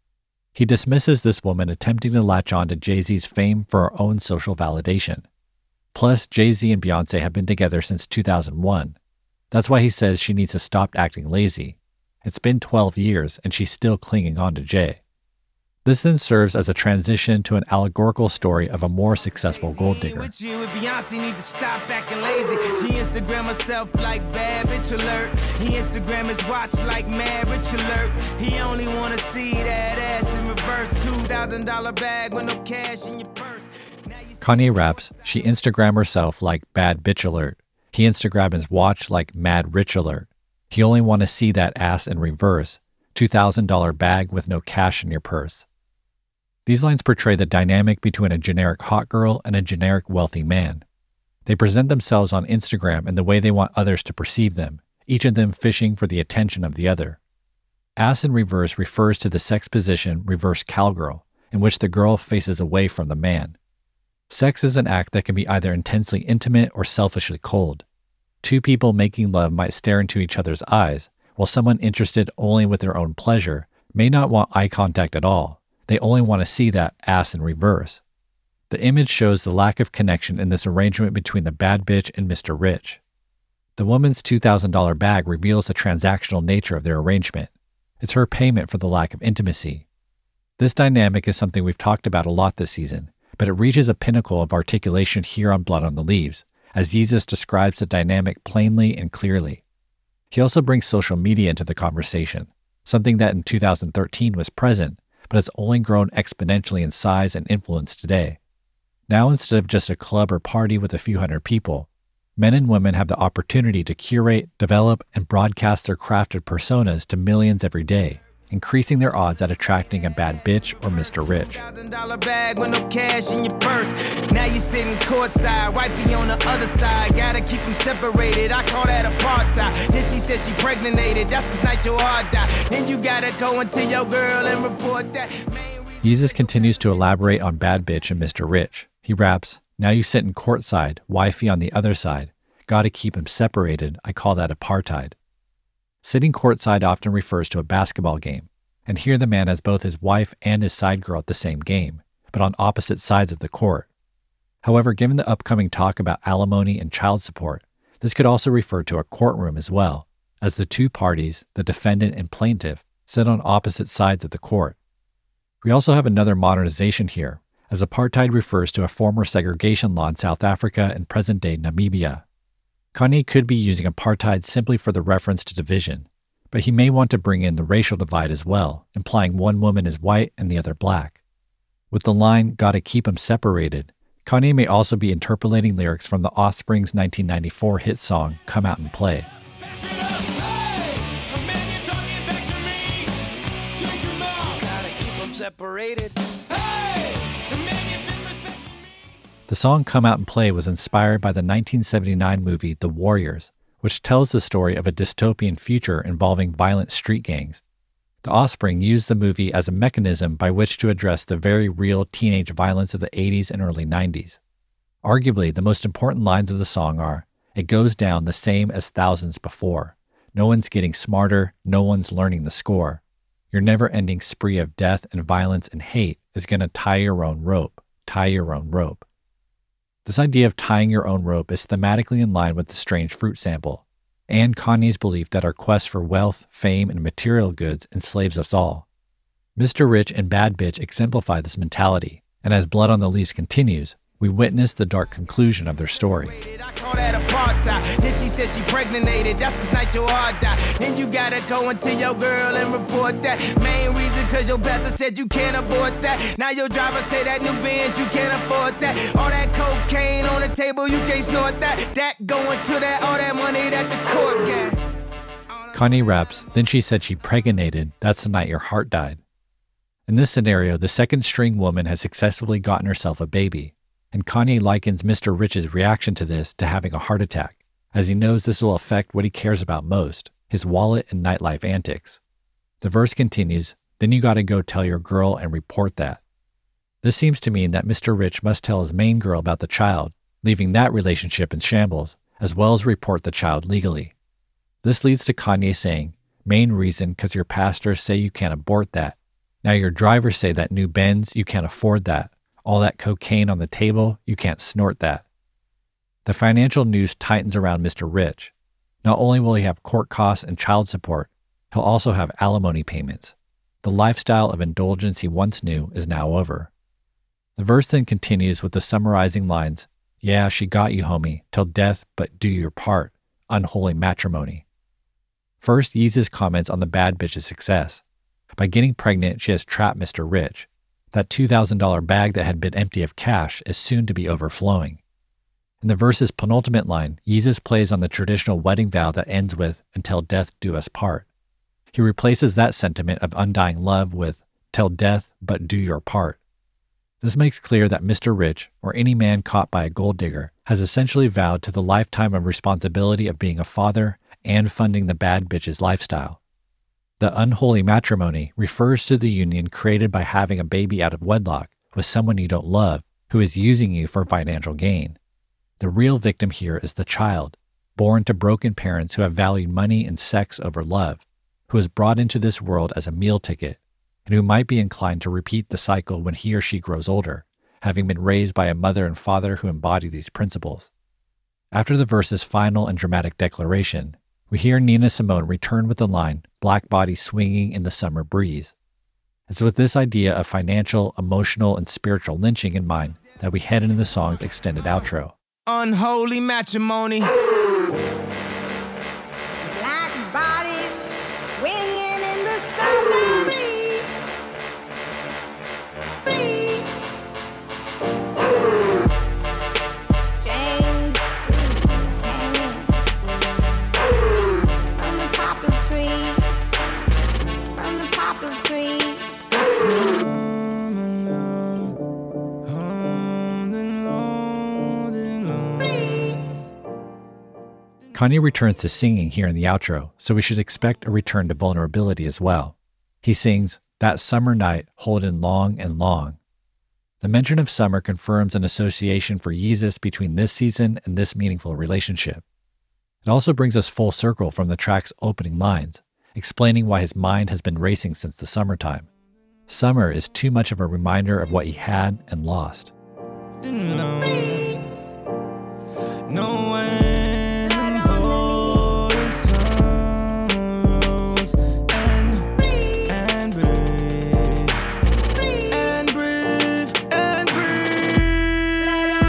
He dismisses this woman attempting to latch on to Jay-Z's fame for her own social validation. Plus, Jay-Z and Beyonce have been together since two thousand one. That's why he says she needs to stop acting lazy. It's been twelve years and she's still clinging on to Jay. This then serves as a transition to an allegorical story of a more successful gold digger. With you with Beyonce, need to stop acting lazy. She Instagram herself like bad bitch alert. He Instagram his watch like mad rich alert. He only wanna see that ass in reverse. Two thousand dollar bag with no cash in your purse. Kanye raps, she Instagram herself like bad bitch alert. He Instagram his watch like mad rich alert. He only wanna see that ass in reverse. Two thousand dollar bag with no cash in your purse. These lines portray the dynamic between a generic hot girl and a generic wealthy man. They present themselves on Instagram in the way they want others to perceive them, each of them fishing for the attention of the other. Ass in reverse refers to the sex position reverse cowgirl, in which the girl faces away from the man. Sex is an act that can be either intensely intimate or selfishly cold. Two people making love might stare into each other's eyes, while someone interested only with their own pleasure may not want eye contact at all. They only want to see that ass in reverse. The image shows the lack of connection in this arrangement between the bad bitch and Mister Rich. The woman's two thousand dollar bag reveals the transactional nature of their arrangement. It's her payment for the lack of intimacy. This dynamic is something we've talked about a lot this season, but it reaches a pinnacle of articulation here on Blood on the Leaves, as Yeezus describes the dynamic plainly and clearly. He also brings social media into the conversation, something that in two thousand thirteen was present, but has only grown exponentially in size and influence today. Now, instead of just a club or party with a few hundred people, men and women have the opportunity to curate, develop, and broadcast their crafted personas to millions every day, increasing their odds at attracting a bad bitch or Mister Rich. one thousand dollar bag with no cash in your purse. Now you sitting courtside, wifey on the other side. Gotta keep them separated. I call that apartheid. Then she said she pregnated. That's the night your heart died. Then you gotta go and tell your girl and report that. Yeezus continues to elaborate on bad bitch and Mister Rich. He raps, "Now you sitting courtside, wifey on the other side. Gotta keep them separated. I call that apartheid." Sitting courtside often refers to a basketball game, and here the man has both his wife and his side girl at the same game, but on opposite sides of the court. However, given the upcoming talk about alimony and child support, this could also refer to a courtroom as well, as the two parties, the defendant and plaintiff, sit on opposite sides of the court. We also have another modernization here, as apartheid refers to a former segregation law in South Africa and present-day Namibia. Kanye could be using apartheid simply for the reference to division, but he may want to bring in the racial divide as well, implying one woman is white and the other black. With the line, "Gotta keep 'em separated," Kanye may also be interpolating lyrics from The Offspring's nineteen ninety-four hit song, Come Out and Play. The song Come Out and Play was inspired by the nineteen seventy-nine movie The Warriors, which tells the story of a dystopian future involving violent street gangs. The Offspring used the movie as a mechanism by which to address the very real teenage violence of the eighties and early nineties. Arguably, the most important lines of the song are, "It goes down the same as thousands before. No one's getting smarter, no one's learning the score. Your never-ending spree of death and violence and hate is gonna tie your own rope, tie your own rope." This idea of tying your own rope is thematically in line with the Strange Fruit sample, and Kanye's belief that our quest for wealth, fame, and material goods enslaves us all. Mister Rich and Bad Bitch exemplify this mentality, and as Blood on the Leaves continues, we witness the dark conclusion of their story. I call that apartheid. Then she said she pregnated. That's the night your heart died. Then you gotta go and tell your girl and report that. Main reason cause your pastor said you can't abort that. Now your driver say that new Benz you can't afford that. All that cocaine on the table you can't snort that. That going to that all that money that the court got. Kanye raps, "Then she said she pregnated. That's the night your heart died." In this scenario, the second string woman has successfully gotten herself a baby, and Kanye likens Mister Rich's reaction to this to having a heart attack, as he knows this will affect what he cares about most, his wallet and nightlife antics. The verse continues, "Then you gotta go tell your girl and report that." This seems to mean that Mister Rich must tell his main girl about the child, leaving that relationship in shambles, as well as report the child legally. This leads to Kanye saying, "Main reason cause your pastors say you can't abort that. Now your drivers say that new Benz, you can't afford that. All that cocaine on the table, you can't snort that." The financial noose tightens around Mister Rich. Not only will he have court costs and child support, he'll also have alimony payments. The lifestyle of indulgence he once knew is now over. The verse then continues with the summarizing lines, "Yeah, she got you, homie, till death, but do your part. Unholy matrimony." First, Yeezus comments on the bad bitch's success. By getting pregnant, she has trapped Mister Rich. That two thousand dollars bag that had been empty of cash is soon to be overflowing. In the verse's penultimate line, Yeezus plays on the traditional wedding vow that ends with, "Until death do us part." He replaces that sentiment of undying love with, "Till death, but do your part." This makes clear that Mister Rich, or any man caught by a gold digger, has essentially vowed to the lifetime of responsibility of being a father and funding the bad bitch's lifestyle. The unholy matrimony refers to the union created by having a baby out of wedlock with someone you don't love, who is using you for financial gain. The real victim here is the child, born to broken parents who have valued money and sex over love, who is brought into this world as a meal ticket, and who might be inclined to repeat the cycle when he or she grows older, having been raised by a mother and father who embody these principles. After the verse's final and dramatic declaration, we hear Nina Simone return with the line, "Black body swinging in the summer breeze." It's with this idea of financial, emotional, and spiritual lynching in mind that we head into the song's extended outro. Unholy matrimony. Black bodies swinging in the summer breeze. Breeze. Strange fruit hanging from the poplar trees. From the poplar poplar trees. Kanye returns to singing here in the outro, so we should expect a return to vulnerability as well. He sings, "That summer night holding long and long." The mention of summer confirms an association for Yeezus between this season and this meaningful relationship. It also brings us full circle from the track's opening lines, explaining why his mind has been racing since the summertime. Summer is too much of a reminder of what he had and lost. No one for the sorrows and breathe and breathe and breathe and breathe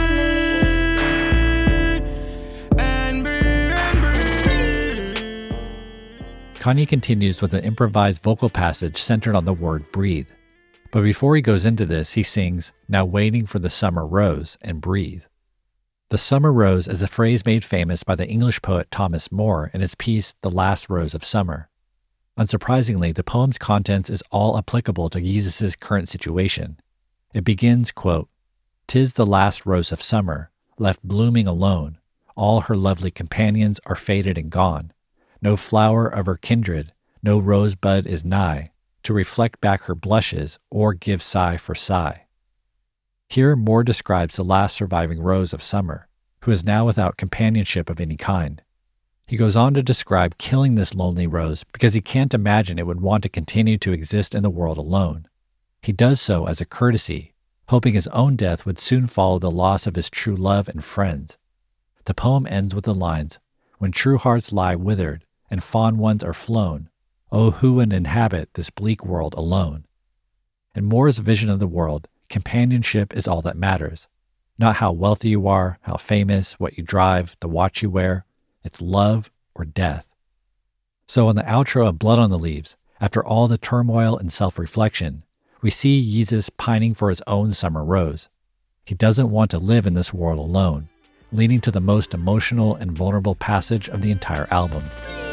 and breathe and breathe. Kanye continues with an improvised vocal passage centered on the word breathe. But before he goes into this, he sings, "Now waiting for the summer rose and breathe." The summer rose is a phrase made famous by the English poet Thomas Moore in his piece, The Last Rose of Summer. Unsurprisingly, the poem's contents is all applicable to Yeezus' current situation. It begins, quote, "'Tis the last rose of summer, left blooming alone. All her lovely companions are faded and gone. No flower of her kindred, no rosebud is nigh, to reflect back her blushes or give sigh for sigh." Here Moore describes the last surviving rose of summer, who is now without companionship of any kind. He goes on to describe killing this lonely rose because he can't imagine it would want to continue to exist in the world alone. He does so as a courtesy, hoping his own death would soon follow the loss of his true love and friends. The poem ends with the lines, "When true hearts lie withered and fond ones are flown, oh, who would inhabit this bleak world alone?" In Moore's vision of the world, companionship is all that matters. Not how wealthy you are, how famous, what you drive, the watch you wear. It's love or death. So in the outro of Blood on the Leaves, after all the turmoil and self-reflection, we see Yeezus pining for his own summer rose. He doesn't want to live in this world alone, leading to the most emotional and vulnerable passage of the entire album.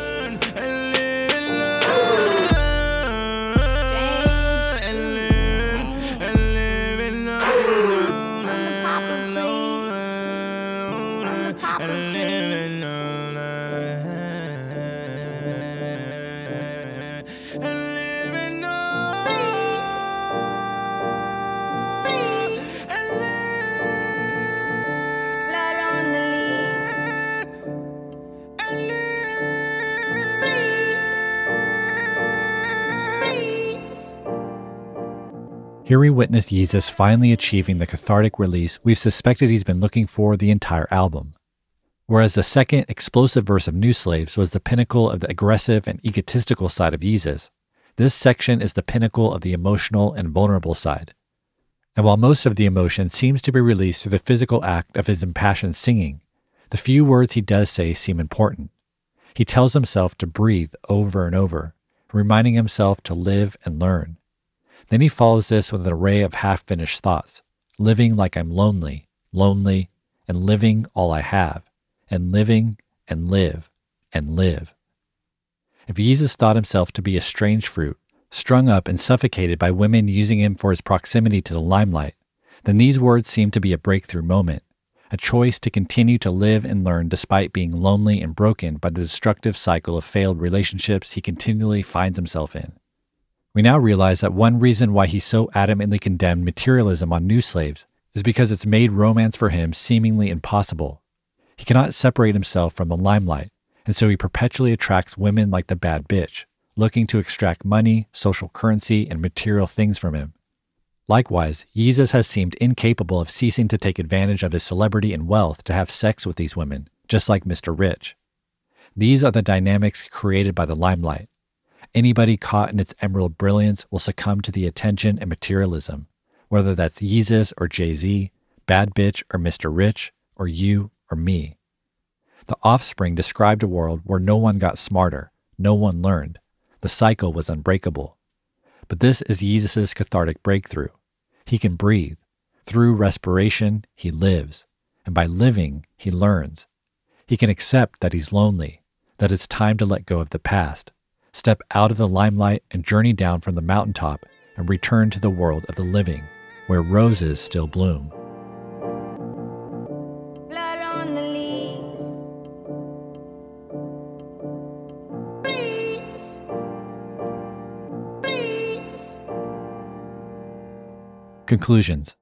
Here we witness Yeezus finally achieving the cathartic release we've suspected he's been looking for the entire album. Whereas the second explosive verse of New Slaves was the pinnacle of the aggressive and egotistical side of Yeezus, this section is the pinnacle of the emotional and vulnerable side. And while most of the emotion seems to be released through the physical act of his impassioned singing, the few words he does say seem important. He tells himself to breathe over and over, reminding himself to live and learn. Then he follows this with an array of half-finished thoughts, living like I'm lonely, lonely, and living all I have, and living and live and live. If Yeezus thought himself to be a strange fruit, strung up and suffocated by women using him for his proximity to the limelight, then these words seem to be a breakthrough moment, a choice to continue to live and learn despite being lonely and broken by the destructive cycle of failed relationships he continually finds himself in. We now realize that one reason why he so adamantly condemned materialism on New Slaves is because it's made romance for him seemingly impossible. He cannot separate himself from the limelight, and so he perpetually attracts women like the bad bitch, looking to extract money, social currency, and material things from him. Likewise, Yeezus has seemed incapable of ceasing to take advantage of his celebrity and wealth to have sex with these women, just like Mister Rich. These are the dynamics created by the limelight. Anybody caught in its emerald brilliance will succumb to the attention and materialism, whether that's Yeezus or Jay-Z, Bad Bitch or Mister Rich, or you or me. The Offspring described a world where no one got smarter, no one learned. The cycle was unbreakable. But this is Yeezus' cathartic breakthrough. He can breathe. Through respiration, he lives. And by living, he learns. He can accept that he's lonely, that it's time to let go of the past, step out of the limelight and journey down from the mountaintop and return to the world of the living, where roses still bloom. Blood on the leaves. Breeze. Breeze. Conclusions.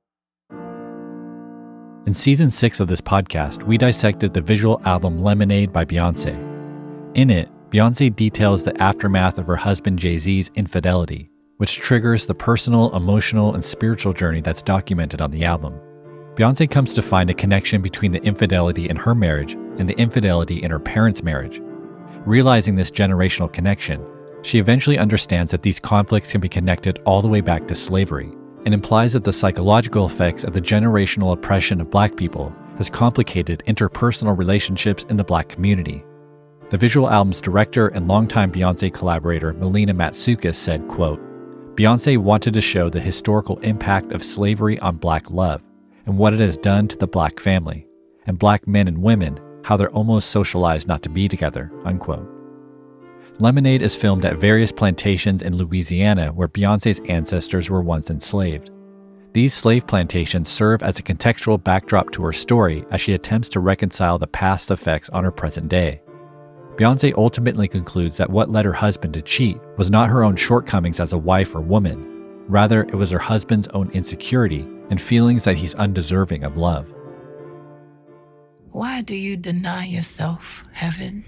In season six of this podcast, we dissected the visual album Lemonade by Beyoncé. In it, Beyoncé details the aftermath of her husband Jay-Z's infidelity, which triggers the personal, emotional, and spiritual journey that's documented on the album. Beyoncé comes to find a connection between the infidelity in her marriage and the infidelity in her parents' marriage. Realizing this generational connection, she eventually understands that these conflicts can be connected all the way back to slavery, and implies that the psychological effects of the generational oppression of Black people has complicated interpersonal relationships in the Black community. The visual album's director and longtime Beyoncé collaborator Melina Matsoukas said, quote, Beyoncé wanted to show the historical impact of slavery on Black love and what it has done to the Black family, and Black men and women, how they're almost socialized not to be together, unquote. Lemonade is filmed at various plantations in Louisiana where Beyoncé's ancestors were once enslaved. These slave plantations serve as a contextual backdrop to her story as she attempts to reconcile the past effects on her present day. Beyoncé ultimately concludes that what led her husband to cheat was not her own shortcomings as a wife or woman. Rather, it was her husband's own insecurity and feelings that he's undeserving of love. Why do you deny yourself heaven?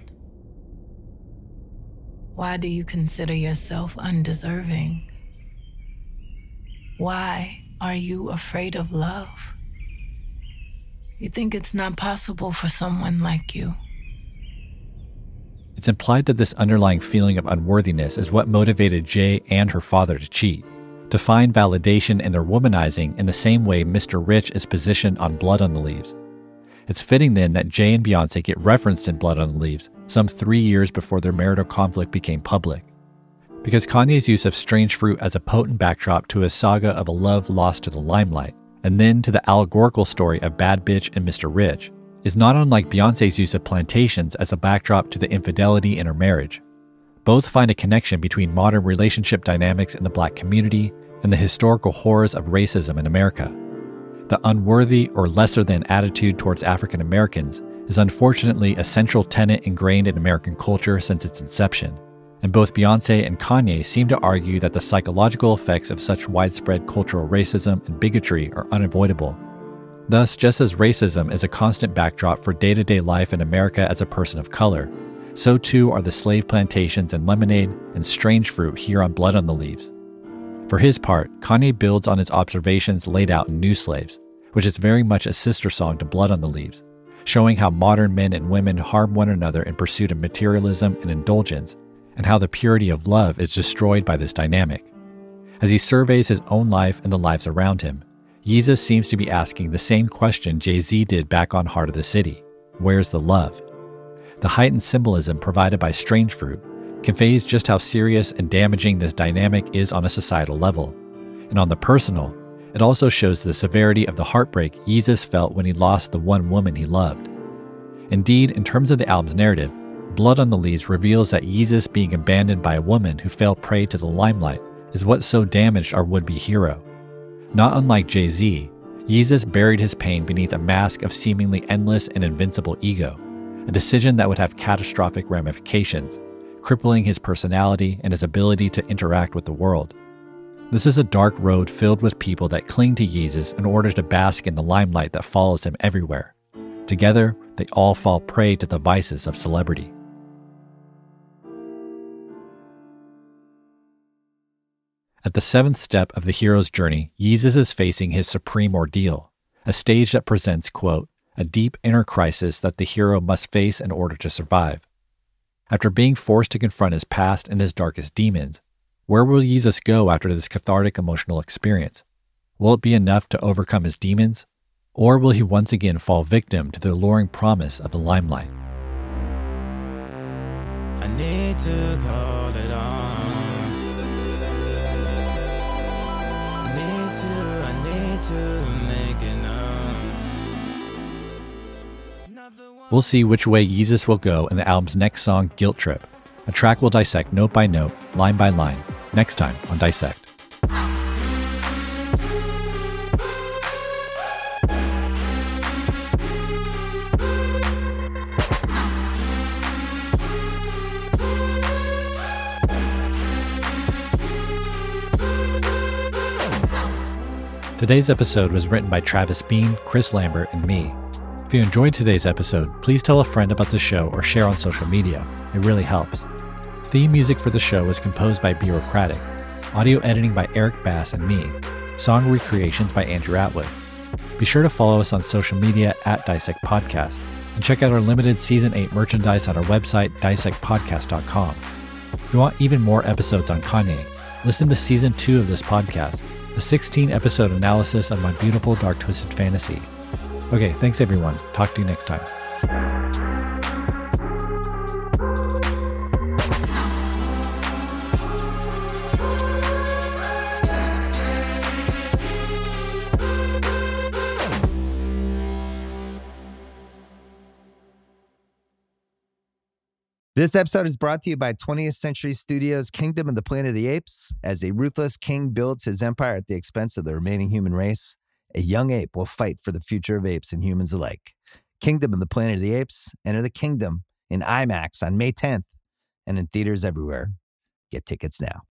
Why do you consider yourself undeserving? Why are you afraid of love? You think it's not possible for someone like you. It's implied that this underlying feeling of unworthiness is what motivated Jay and her father to cheat, to find validation in their womanizing in the same way Mister Rich is positioned on Blood on the Leaves. It's fitting then that Jay and Beyoncé get referenced in Blood on the Leaves some three years before their marital conflict became public. Because Kanye's use of Strange Fruit as a potent backdrop to a saga of a love lost to the limelight, and then to the allegorical story of Bad Bitch and Mister Rich, is not unlike Beyoncé's use of plantations as a backdrop to the infidelity in her marriage. Both find a connection between modern relationship dynamics in the Black community and the historical horrors of racism in America. The unworthy or lesser than attitude towards African Americans is unfortunately a central tenet ingrained in American culture since its inception, and both Beyoncé and Kanye seem to argue that the psychological effects of such widespread cultural racism and bigotry are unavoidable. Thus, just as racism is a constant backdrop for day-to-day life in America as a person of color, so too are the slave plantations in Lemonade and Strange Fruit here on Blood on the Leaves. For his part, Kanye builds on his observations laid out in New Slaves, which is very much a sister song to Blood on the Leaves, showing how modern men and women harm one another in pursuit of materialism and indulgence, and how the purity of love is destroyed by this dynamic. As he surveys his own life and the lives around him, Yeezus seems to be asking the same question Jay-Z did back on Heart of the City: where's the love? The heightened symbolism provided by Strange Fruit conveys just how serious and damaging this dynamic is on a societal level. And on the personal, it also shows the severity of the heartbreak Yeezus felt when he lost the one woman he loved. Indeed, in terms of the album's narrative, Blood on the Leaves reveals that Yeezus being abandoned by a woman who fell prey to the limelight is what so damaged our would-be hero. Not unlike Jay-Z, Yeezus buried his pain beneath a mask of seemingly endless and invincible ego, a decision that would have catastrophic ramifications, crippling his personality and his ability to interact with the world. This is a dark road filled with people that cling to Yeezus in order to bask in the limelight that follows him everywhere. Together, they all fall prey to the vices of celebrity. At the seventh step of the hero's journey, Yeezus is facing his supreme ordeal, a stage that presents, quote, a deep inner crisis that the hero must face in order to survive. After being forced to confront his past and his darkest demons, where will Yeezus go after this cathartic emotional experience? Will it be enough to overcome his demons? Or will he once again fall victim to the alluring promise of the limelight? I need to call it on. I need to, I need to make it known. We'll see which way Yeezus will go in the album's next song, Guilt Trip, A track we'll dissect note by note, line by line, next time on Dissect. Today's episode was written by Travis Bean, Chris Lambert, and me. If you enjoyed today's episode, please tell a friend about the show or share on social media. It really helps. Theme music for the show was composed by Bureaucratic. Audio editing by Eric Bass and me. Song recreations by Andrew Atwood. Be sure to follow us on social media at Dissect Podcast, and check out our limited Season eight merchandise on our website, dissect podcast dot com. If you want even more episodes on Kanye, listen to Season two of this podcast, the sixteen episode analysis of My Beautiful Dark Twisted Fantasy. Okay, thanks everyone. Talk to you next time. This episode is brought to you by twentieth Century Studios' Kingdom of the Planet of the Apes. As a ruthless king builds his empire at the expense of the remaining human race, a young ape will fight for the future of apes and humans alike. Kingdom of the Planet of the Apes. Enter the kingdom in IMAX on May tenth and in theaters everywhere. Get tickets now.